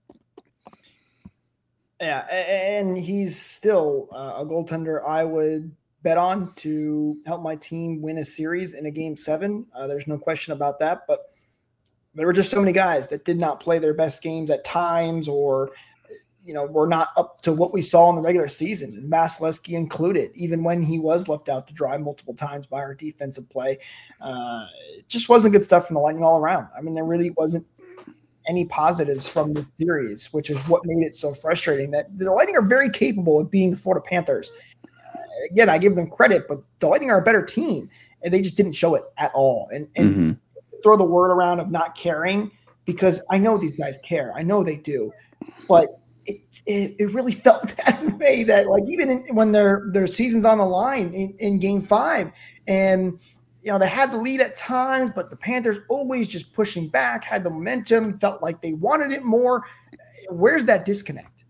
C: Yeah, and he's still a goaltender I would bet on to help my team win a series in a game seven. Uh, there's no question about that. But there were just so many guys that did not play their best games at times, or, you know, were not up to what we saw in the regular season, and Vasilevskiy included, even when he was left out to dry multiple times by our defensive play. Uh, it just wasn't good stuff from the Lightning all around. I mean, there really wasn't any positives from this series, which is what made it so frustrating. That the Lightning are very capable of being the Florida Panthers. Uh, again, I give them credit, but the Lightning are a better team, and they just didn't show it at all. And, and mm-hmm. throw the word around of not caring, because I know these guys care. I know they do, but it it, it really felt that way. That, like, even in, when their their season's on the line in, in Game Five, and you know, they had the lead at times, but the Panthers always just pushing back, had the momentum, felt like they wanted it more. Where's that disconnect?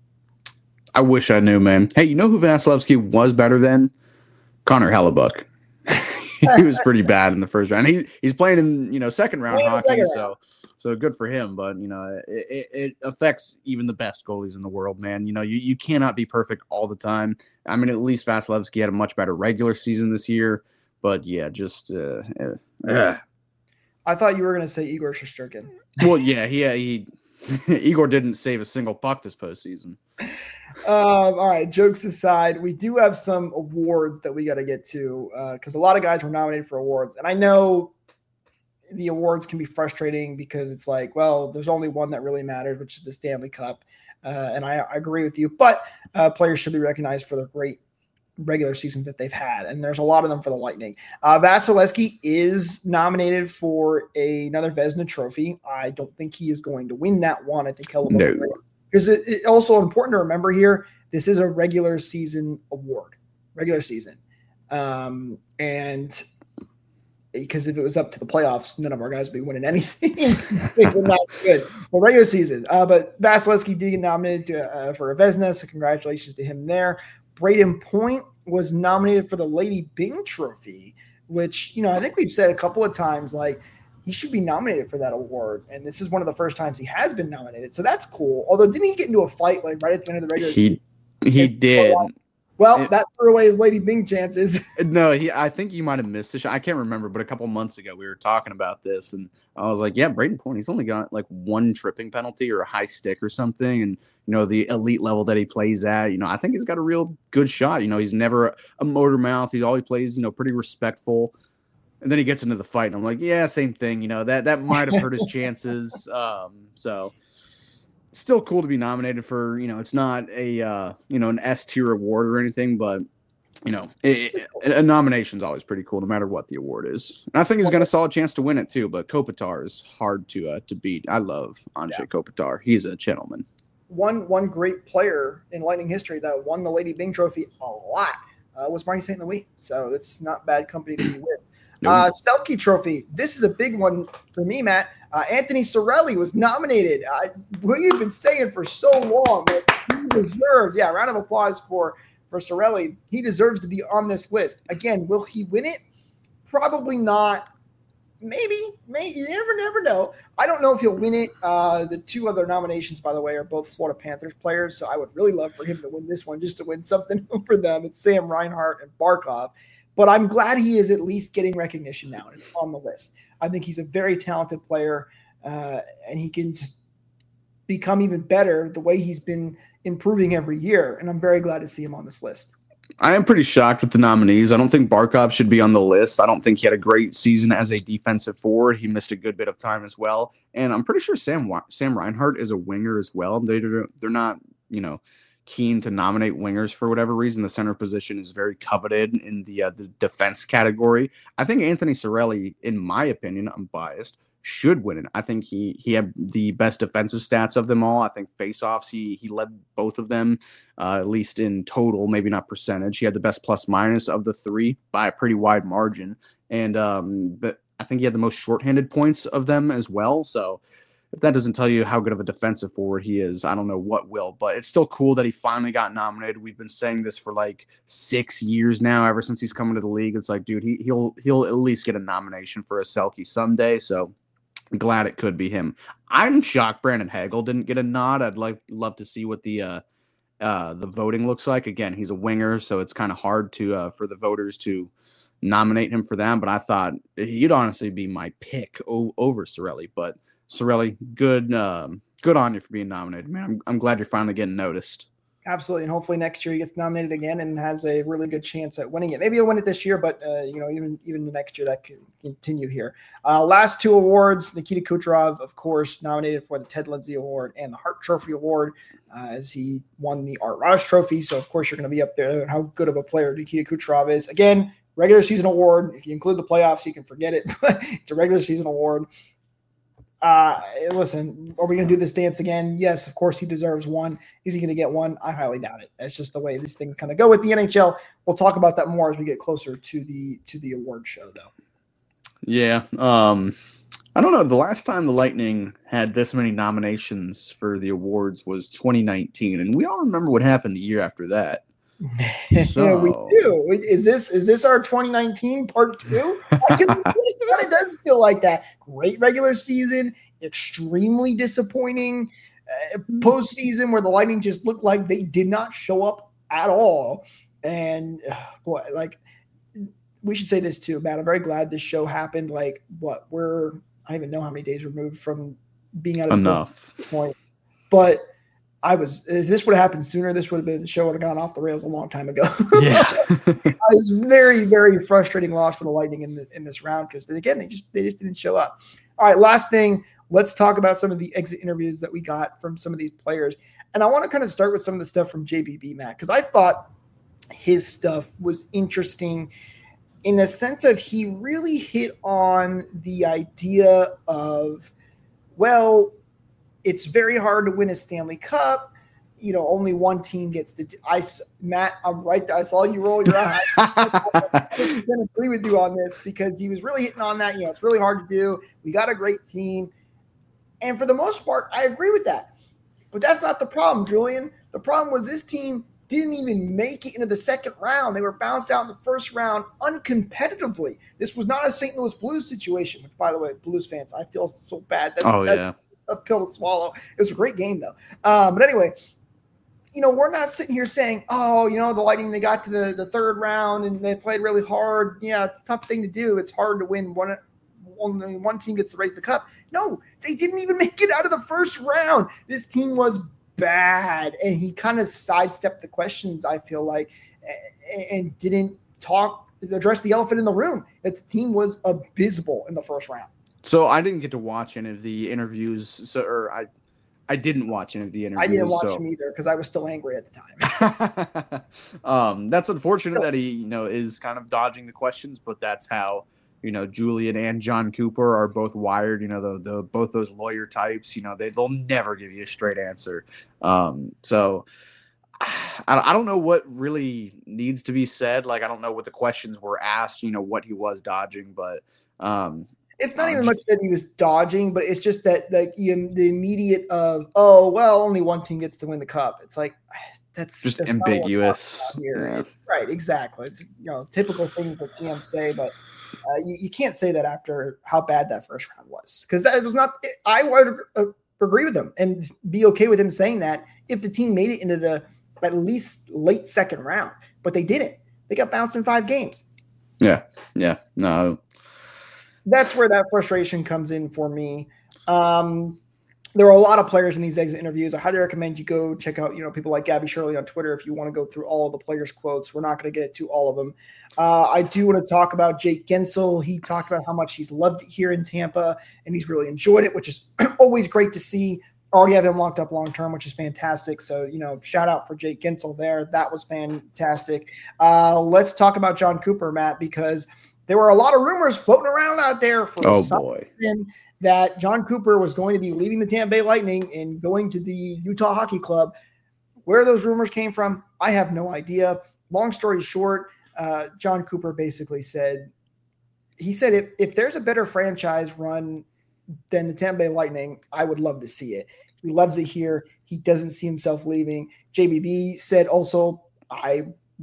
D: I wish I knew, man. Hey, you know who Vasilevskiy was better than? Connor Hellebuck. He was pretty bad in the first round. He, he's playing in, you know, second round hockey, second so round. so good for him. But, you know, it, it, it affects even the best goalies in the world, man. You know, you, you cannot be perfect all the time. I mean, at least Vasilevskiy had a much better regular season this year. But, yeah, just uh, uh, uh.
C: I thought you were going to say Igor Shesterkin.
D: Well, yeah, he, he Igor didn't save a single puck this postseason.
C: Um, all right, jokes aside, we do have some awards that we got to get to, because uh, a lot of guys were nominated for awards. And I know the awards can be frustrating because it's like, well, there's only one that really matters, which is the Stanley Cup. Uh, and I, I agree with you. But uh, players should be recognized for their great regular seasons that they've had, and there's a lot of them for the Lightning. Uh, Vasilevskiy is nominated for a, another Vezina Trophy. I don't think he is going to win that one. I think he'll
D: no.
C: because it, it also important to remember here, this is a regular season award, regular season, um, and because if it was up to the playoffs, none of our guys would be winning anything. It would not be good. Well, regular season, uh, but Vasilevskiy did get nominated to, uh, for a Vezina, so congratulations to him there. Braden Point was nominated for the Lady Byng Trophy, which, you know, I think we've said a couple of times, like, he should be nominated for that award. And this is one of the first times he has been nominated. So that's cool. Although didn't he get into a fight like right at the end of the regular
D: he,
C: season?
D: He did.
C: Well,
D: it,
C: that threw away his Lady Bing chances.
D: No, he. I think you might have missed it. I can't remember, but a couple months ago we were talking about this, and I was like, "Yeah, Braden Point. He's only got like one tripping penalty or a high stick or something, and you know the elite level that he plays at. You know, I think he's got a real good shot. You know, he's never a motor mouth. He always plays, you know, pretty respectful. And then he gets into the fight, and I'm like, yeah, same thing. You know, that that might have hurt his chances. Um, so." Still cool to be nominated for, you know, it's not a, uh, you know, an S tier award or anything, but, you know, it, it, a nomination is always pretty cool no matter what the award is. And I think he's got a solid chance to win it too, but Kopitar is hard to uh, to beat. I love Anze yeah. Kopitar. He's a gentleman. One
C: one great player in Lightning history that won the Lady Bing Trophy a lot uh, was Marty Saint Louis. So it's not bad company to be with. Nope. Uh, Selke Trophy. This is a big one for me, Matt. Uh, Anthony Cirelli was nominated. Uh, what you've been saying for so long, that he deserves. Yeah, round of applause for for Cirelli. He deserves to be on this list. Again, will he win it? Probably not. Maybe, maybe. You never, never know. I don't know if he'll win it. Uh, the two other nominations, by the way, are both Florida Panthers players, so I would really love for him to win this one, just to win something over them. It's Sam Reinhart and Barkov. But I'm glad he is at least getting recognition now and is on the list. I think he's a very talented player, uh, and he can just become even better the way he's been improving every year. And I'm very glad to see him on this list.
D: I am pretty shocked with the nominees. I don't think Barkov should be on the list. I don't think he had a great season as a defensive forward. He missed a good bit of time as well. And I'm pretty sure Sam Sam Reinhart is a winger as well. They, they're not, you know, keen to nominate wingers for whatever reason. The center position is very coveted in the uh, the defense category. I think Anthony Cirelli, in my opinion, I'm biased, should win it. I think he he had the best defensive stats of them all. I think faceoffs, he he led both of them, uh, at least in total, maybe not percentage. He had the best plus minus of the three by a pretty wide margin. And um, but I think he had the most shorthanded points of them as well. So if that doesn't tell you how good of a defensive forward he is, I don't know what will. But it's still cool that he finally got nominated. We've been saying this for like six years now, ever since he's come into the league. It's like, dude, he, he'll he'll at least get a nomination for a Selke someday. So I'm glad it could be him. I'm shocked Brandon Hagel didn't get a nod. I'd like love to see what the uh, uh, the voting looks like. Again, he's a winger, so it's kind of hard to uh, for the voters to nominate him for that. But I thought he'd honestly be my pick o- over Cirelli. But Cirelli, good, um, good on you for being nominated, man. I'm, I'm glad you're finally getting noticed.
C: Absolutely, and hopefully next year he gets nominated again and has a really good chance at winning it. Maybe he'll win it this year, but uh, you know, even even the next year that could continue here. Uh, last two awards: Nikita Kucherov, of course, nominated for the Ted Lindsay Award and the Hart Trophy Award, uh, as he won the Art Ross Trophy. So, of course, you're going to be up there. How good of a player Nikita Kucherov is. Again, regular season award. If you include the playoffs, you can forget it. But it's a regular season award. Uh, listen, are we going to do this dance again? Yes, of course he deserves one. Is he going to get one? I highly doubt it. That's just the way these things kind of go with the N H L. We'll talk about that more as we get closer to the to the award show, though.
D: Yeah. Um, I don't know. The last time the Lightning had this many nominations for the awards was twenty nineteen, and we all remember what happened the year after that.
C: So. Yeah, we do. Is this is this our twenty nineteen part two? It does feel like that. Great regular season, extremely disappointing uh, postseason where the Lightning just looked like they did not show up at all. And uh, boy, like we should say this too, Matt. I'm very glad this show happened. Like what we're I don't even know how many days removed from being out of
D: enough
C: the point, but. I was, if this would have happened sooner, this would have been, the show would have gone off the rails a long time ago.
D: Yeah.
C: I was very, very frustrating loss for the Lightning in the, in this round. Cause again, they just, they just didn't show up. All right. Last thing, let's talk about some of the exit interviews that we got from some of these players. And I want to kind of start with some of the stuff from J B B, Matt, cause I thought his stuff was interesting in the sense of he really hit on the idea of, well, it's very hard to win a Stanley Cup. You know, only one team gets to. I, Matt, I'm right there. I saw you roll your eyes. I'm going to agree with you on this because he was really hitting on that. You know, it's really hard to do. We got a great team. And for the most part, I agree with that. But that's not the problem, Julian. The problem was this team didn't even make it into the second round. They were bounced out in the first round uncompetitively. This was not a Saint Louis Blues situation, which, by the way, Blues fans, I feel so bad. That,
D: oh,
C: that,
D: yeah.
C: A pill to swallow. It was a great game, though. Um, but anyway, you know, we're not sitting here saying, oh, you know, the Lightning, they got to the, the third round and they played really hard. Yeah, it's a tough thing to do. It's hard to win one only one team gets to raise the cup. No, they didn't even make it out of the first round. This team was bad, and he kind of sidestepped the questions, I feel like, and didn't talk, address the elephant in the room, that the team was abysmal in the first round.
D: So I didn't get to watch any of the interviews, so or I I didn't watch any of the interviews.
C: I didn't watch
D: so.
C: them either because I was still angry at the
D: time. um, that's unfortunate that he, you know, is kind of dodging the questions, but that's how, you know, Julian and John Cooper are both wired. You know, the the both those lawyer types. You know, they they'll never give you a straight answer. Um, so I, I don't know what really needs to be said. Like, I don't know what the questions were asked. You know, what he was dodging, but. Um,
C: It's not even much that he was dodging, but it's just that like the, the immediate of, oh, well, only one team gets to win the cup. It's like, that's
D: just
C: that's
D: ambiguous.
C: Here.
D: Yeah.
C: Right, exactly. It's, you know, typical things that T M say, but uh, you, you can't say that after how bad that first round was. Because that was not – I would uh, agree with him and be okay with him saying that if the team made it into the at least late second round. But they didn't. They got bounced in five games.
D: Yeah, yeah, no.
C: That's where that frustration comes in for me. Um, there are a lot of players in these exit interviews. I highly recommend you go check out, you know, people like Gabby Shirley on Twitter if you want to go through all of the players' quotes. We're not going to get to all of them. Uh, I do want to talk about Jake Gensel. He talked about how much he's loved it here in Tampa, and he's really enjoyed it, which is always great to see. Already have him locked up long-term, which is fantastic. So, you know, shout out for Jake Gensel there. That was fantastic. Uh, let's talk about John Cooper, Matt, because – there were a lot of rumors floating around out there for
D: oh
C: some
D: boy.
C: reason that John Cooper was going to be leaving the Tampa Bay Lightning and going to the Utah Hockey Club. Where those rumors came from, I have no idea. Long story short, uh, John Cooper basically said, he said, if, if there's a better franchise run than the Tampa Bay Lightning, I would love to see it. He loves it here. He doesn't see himself leaving. J B B said also, I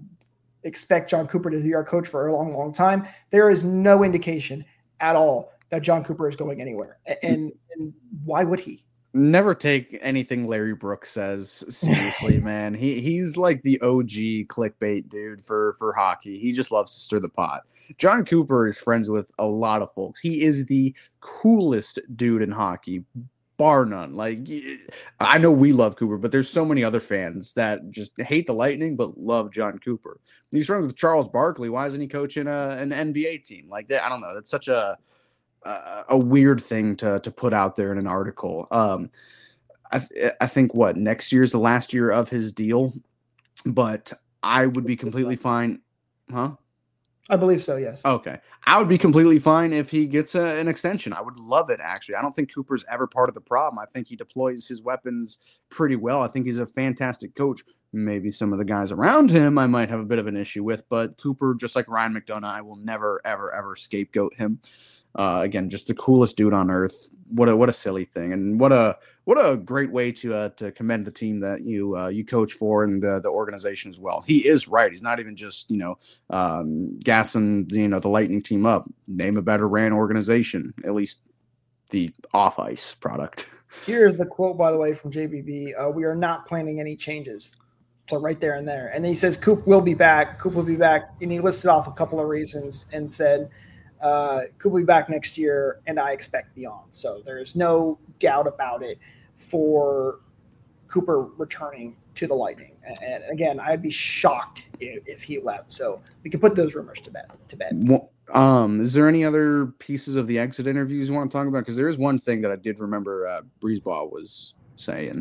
C: expect John Cooper to be our coach for a long, long time. There is no indication at all that John Cooper is going anywhere. And, and why would he?
D: Never take anything Larry Brooks says seriously, man. He he's like the O G clickbait dude for, for hockey. He just loves to stir the pot. John Cooper is friends with a lot of folks. He is the coolest dude in hockey, bar none. Like, I know we love Cooper, but there's so many other fans that just hate the Lightning but love John Cooper. He's friends with Charles Barkley. Why isn't he coaching a, an N B A team like that? I don't know. That's such a a, a weird thing to to put out there in an article. Um, I th- I think what next year is the last year of his deal, but I would be completely fine, huh?
C: I believe so, yes.
D: Okay. I would be completely fine if he gets a, an extension. I would love it, actually. I don't think Cooper's ever part of the problem. I think he deploys his weapons pretty well. I think he's a fantastic coach. Maybe some of the guys around him I might have a bit of an issue with, but Cooper, just like Ryan McDonough, I will never, ever, ever scapegoat him. Uh, again, just the coolest dude on earth. What a what a silly thing, and what a what a great way to uh, to commend the team that you uh, you coach for and the the organization as well. He is right. He's not even just you know um, gassing you know the Lightning team up. Name a better ran organization, at least the off ice product.
C: Here's the quote, by the way, from J B B. Uh, we are not planning any changes. So right there and there, and then he says Coop will be back. Coop will be back, and he listed off a couple of reasons and said. Uh, could be back next year, and I expect beyond. So there's no doubt about it for Cooper returning to the Lightning. And, and again, I'd be shocked if, if he left. So we can put those rumors to bed. To bed.
D: Well, um, is there any other pieces of the exit interviews you want to talk about? Because there is one thing that I did remember uh, Breezeball was saying.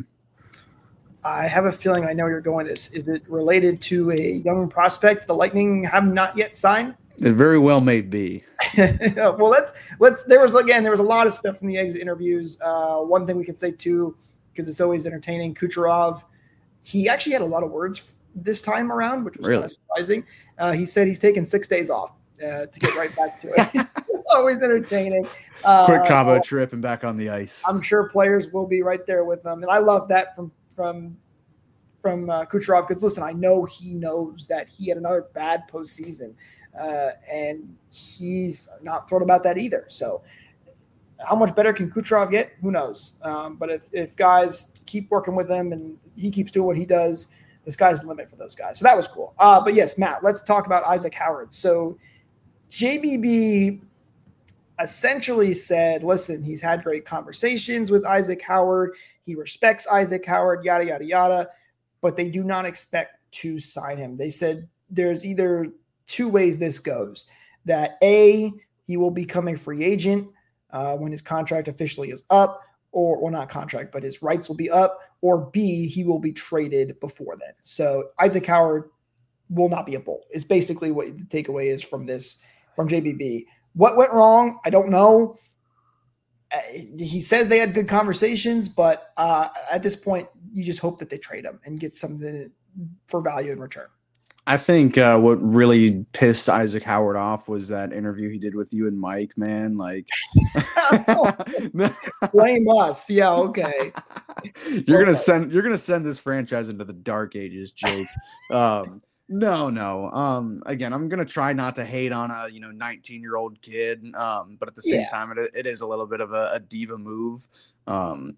C: I have a feeling I know where you're going with this. Is it related to a young prospect the Lightning have not yet signed?
D: It very well may be.
C: well, let's let's. There was again, there was a lot of stuff in the exit interviews. Uh, one thing we could say too, because it's always entertaining. Kucherov, he actually had a lot of words this time around, which was
D: really?
C: kind of surprising. Uh, he said he's taking six days off uh, to get right back to it. It's always entertaining. Uh,
D: Quick Cabo trip and back on the ice.
C: I'm sure players will be right there with them, and I love that from from from uh, Kucherov because, listen, I know he knows that he had another bad postseason, uh, and he's not thrilled about that either. So how much better can Kucherov get? Who knows? Um, but if, if guys keep working with him and he keeps doing what he does, the sky's the limit for those guys. So that was cool. Uh, but, yes, Matt, let's talk about Isaac Howard. So J B B essentially said, listen, he's had great conversations with Isaac Howard. He respects Isaac Howard, yada, yada, yada, but they do not expect to sign him. They said there's either two ways this goes, that A, he will become a free agent uh, when his contract officially is up, or, or not contract, but his rights will be up, or B, he will be traded before then. So Isaac Howard will not be a Bull is basically what the takeaway is from this, from J B B. What went wrong? I don't know. Uh, he says they had good conversations, but uh, at this point, you just hope that they trade him and get something for value in return.
D: I think uh, what really pissed Isaac Howard off was that interview he did with you and Mike, man. Like,
C: blame us. Yeah, okay.
D: You're gonna send you're gonna send this franchise into the dark ages, Jake. Um, No, no. Um, again, I'm gonna try not to hate on a you know nineteen year old kid, um, but at the same
C: Yeah.
D: time, it, it is a little bit of a, a diva move. Um,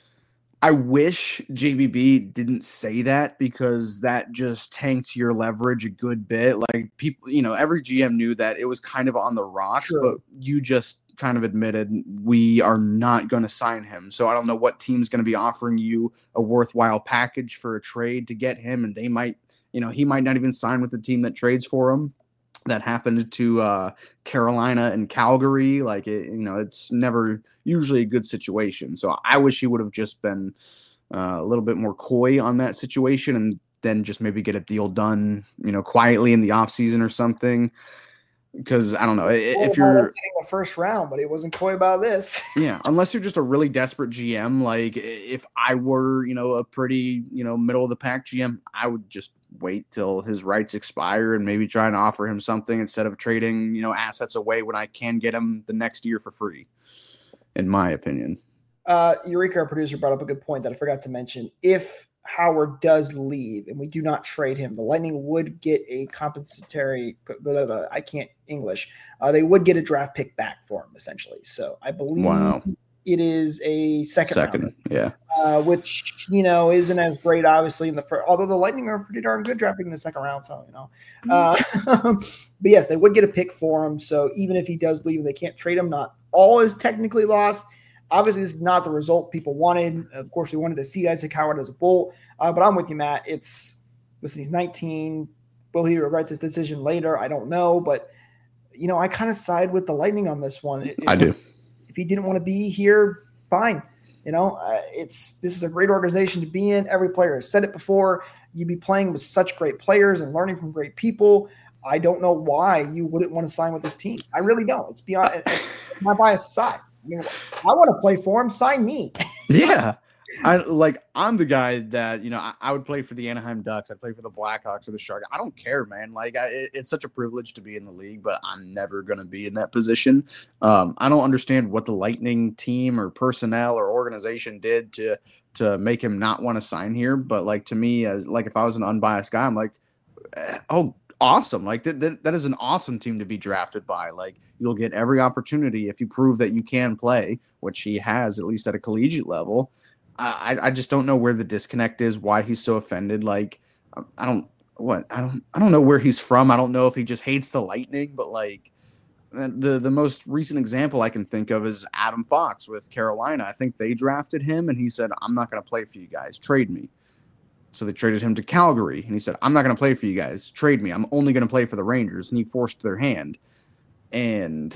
D: I wish J B B didn't say that because that just tanked your leverage a good bit. Like people, you know, every G M knew that it was kind of on the rocks,
C: True.
D: but you just kind of admitted we are not going to sign him. So I don't know what team's going to be offering you a worthwhile package for a trade to get him, and they might. You know, he might not even sign with the team that trades for him. That happened to uh, Carolina and Calgary. Like, it, you know, it's never usually a good situation. So I wish he would have just been uh, a little bit more coy on that situation and then just maybe get a deal done, you know, quietly in the offseason or something. Because I don't know if you're
C: hitting the first round, but he wasn't coy about this.
D: yeah, unless you're just a really desperate G M. Like if I were, you know, a pretty, you know, middle of the pack G M, I would just wait till his rights expire and maybe try and offer him something instead of trading, you know, assets away when I can get him the next year for free, in my opinion.
C: Uh, Eureka, our producer, brought up a good point that I forgot to mention. If Howard does leave and we do not trade him, the Lightning would get a compensatory, blah, blah, blah, I can't English. Uh, they would get a draft pick back for him, essentially. So I believe
D: Wow.
C: it is a second,
D: Second,
C: round,
D: yeah.
C: uh, which, you know, isn't as great, obviously, in the first, although the Lightning are pretty darn good drafting in the second round. So, you know, uh, but yes, they would get a pick for him. So even if he does leave and they can't trade him, not all is technically lost. Obviously, this is not the result people wanted. Of course, we wanted to see Isaac Howard as a Bull. Uh, but I'm with you, Matt. It's listen, he's nineteen. Will he regret this decision later? I don't know. But, you know, I kind of side with the Lightning on this one. It, it
D: I
C: was,
D: do.
C: If he didn't want to be here, fine. You know, uh, it's this is a great organization to be in. Every player has said it before. You'd be playing with such great players and learning from great people. I don't know why you wouldn't want to sign with this team. I really don't. It's beyond my bias aside. I mean, I want to play for him. Sign me.
D: Yeah. I like I'm the guy that, you know, I, I would play for the Anaheim Ducks. I'd play for the Blackhawks or the Sharks. I don't care, man. Like I, it, it's such a privilege to be in the league, but I'm never going to be in that position. Um, I don't understand what the Lightning team or personnel or organization did to, to make him not want to sign here. But like, to me, as like, if I was an unbiased guy, I'm like, eh, oh, awesome. Like that, that, that is an awesome team to be drafted by. Like you'll get every opportunity if you prove that you can play, which he has, at least at a collegiate level. I, I just don't know where the disconnect is, why he's so offended. Like, I don't, what, I don't, I don't know where he's from. I don't know if he just hates the Lightning, but like the, the most recent example I can think of is Adam Fox with Carolina. I think they drafted him and he said, I'm not going to play for you guys. Trade me. So they traded him to Calgary and he said, I'm not going to play for you guys. Trade me. I'm only going to play for the Rangers. And he forced their hand. And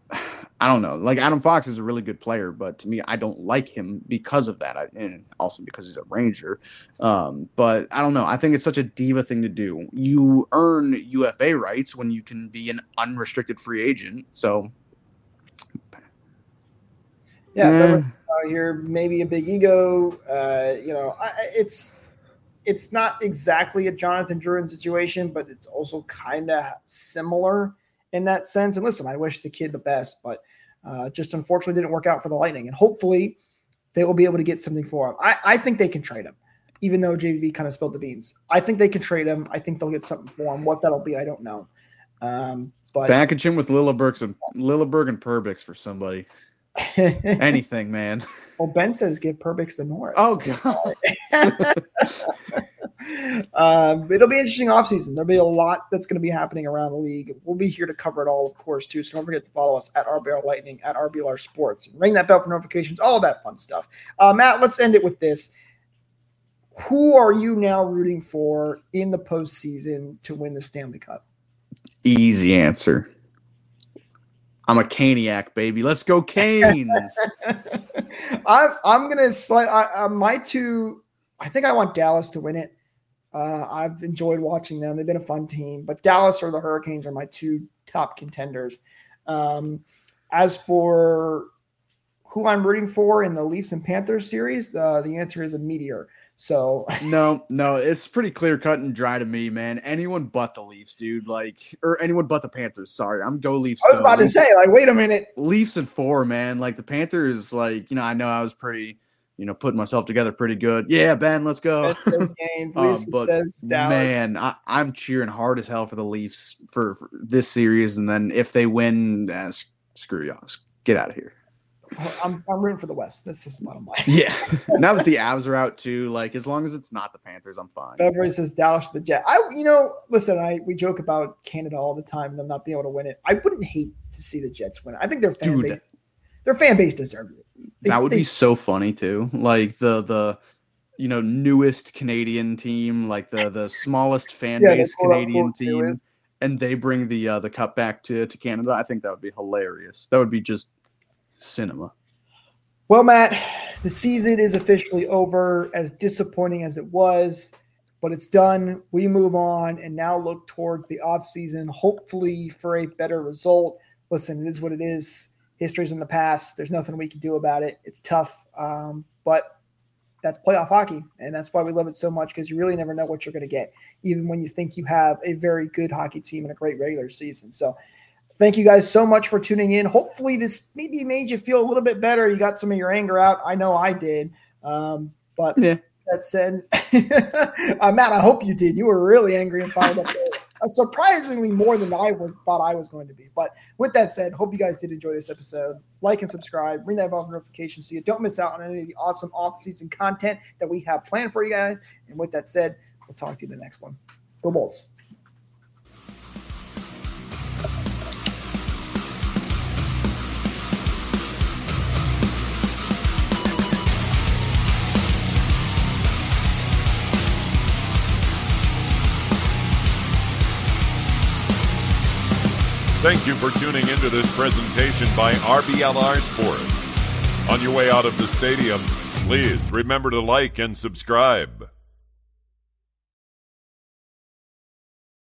D: I don't know. Like Adam Fox is a really good player, but to me, I don't like him because of that. I, and also because he's a Ranger. Um, but I don't know. I think it's such a diva thing to do. You earn U F A rights when you can be an unrestricted free agent. So,
C: Yeah,
D: eh.
C: out here maybe a big ego. Uh, you know, I, it's it's not exactly a Jonathan Drouin situation, but it's also kind of similar in that sense. And listen, I wish the kid the best, but uh, just unfortunately didn't work out for the Lightning. And hopefully they will be able to get something for him. I, I think they can trade him. even though J V B kind of spilled the beans. I think they can trade him. I think they'll get something for him. What that'll be, I don't know. Um, but
D: package him with Lilleberg and Lilleberg and Perbix for somebody. Anything, man.
C: Well, Ben says give Perbix the Norris.
D: Oh, God.
C: um, it'll be an interesting offseason. There'll be a lot that's going to be happening around the league. We'll be here to cover it all, of course, too. So don't forget to follow us at R B L Lightning, at R B L R Sports. Ring that bell for notifications, all that fun stuff. Uh, Matt, let's end it with this. Who are you now rooting for in the postseason to win the Stanley Cup?
D: Easy answer. I'm a Caniac, baby. Let's go Canes.
C: I'm I'm gonna slide. I, I, my two. I think I want Dallas to win it. Uh, I've enjoyed watching them. They've been a fun team. But Dallas or the Hurricanes are my two top contenders. Um, as for who I'm rooting for in the Leafs and Panthers series, uh, the answer is a Meteor. So
D: no, no, it's pretty clear cut and dry to me, man. Anyone but the Leafs, dude. Like, or anyone but the Panthers. Sorry, I'm go Leafs.
C: I was
D: go.
C: about
D: Leafs,
C: to say, like, wait a minute.
D: Leafs and four, man. Like the Panthers, like, you know, I know I was pretty, you know, putting myself together pretty good. Yeah, Ben, let's go.
C: That says Gaines.
D: um,
C: Lisa
D: but
C: says Dallas.
D: Man, I, I'm cheering hard as hell for the Leafs for, for this series, and then if they win, eh, screw y'all, get out of here.
C: I'm I'm rooting for the West. That's just the bottom line.
D: Yeah. Now that the Avs are out too, like as long as it's not the Panthers, I'm fine.
C: Everybody says Dallas the Jet. I you know, listen, I we joke about Canada all the time and them not being able to win it. I wouldn't hate to see the Jets win it. I think their fan
D: Dude,
C: base their fan base deserves it. They,
D: that would
C: they,
D: be so funny too. Like the the you know newest Canadian team, like the the smallest fan
C: yeah,
D: base Canadian team,
C: newest.
D: and they bring the uh, the cup back to to Canada. I think that would be hilarious. That would be just cinema.
C: Well, Matt, the season is officially over, as disappointing as it was, but it's done. We move on and now look towards the offseason, hopefully for a better result. Listen, it is what it is. History's in the past. There's nothing we can do about it. It's tough, um, but that's playoff hockey, and that's why we love it so much, because you really never know what you're going to get, even when you think you have a very good hockey team and a great regular season. So thank you guys so much for tuning in. Hopefully this maybe made you feel a little bit better. You got some of your anger out. I know I did. Um, but yeah. That said, uh, Matt, I hope you did. You were really angry and fired up there. Uh, surprisingly more than I was thought I was going to be. But with that said, hope you guys did enjoy this episode. Like and subscribe. Ring that bell for notifications so you don't miss out on any of the awesome off-season content that we have planned for you guys. And with that said, we'll talk to you in the next one. Go Bolts.
A: Thank you for tuning into this presentation by R B L R Sports. On your way out of the stadium, please remember to like and subscribe.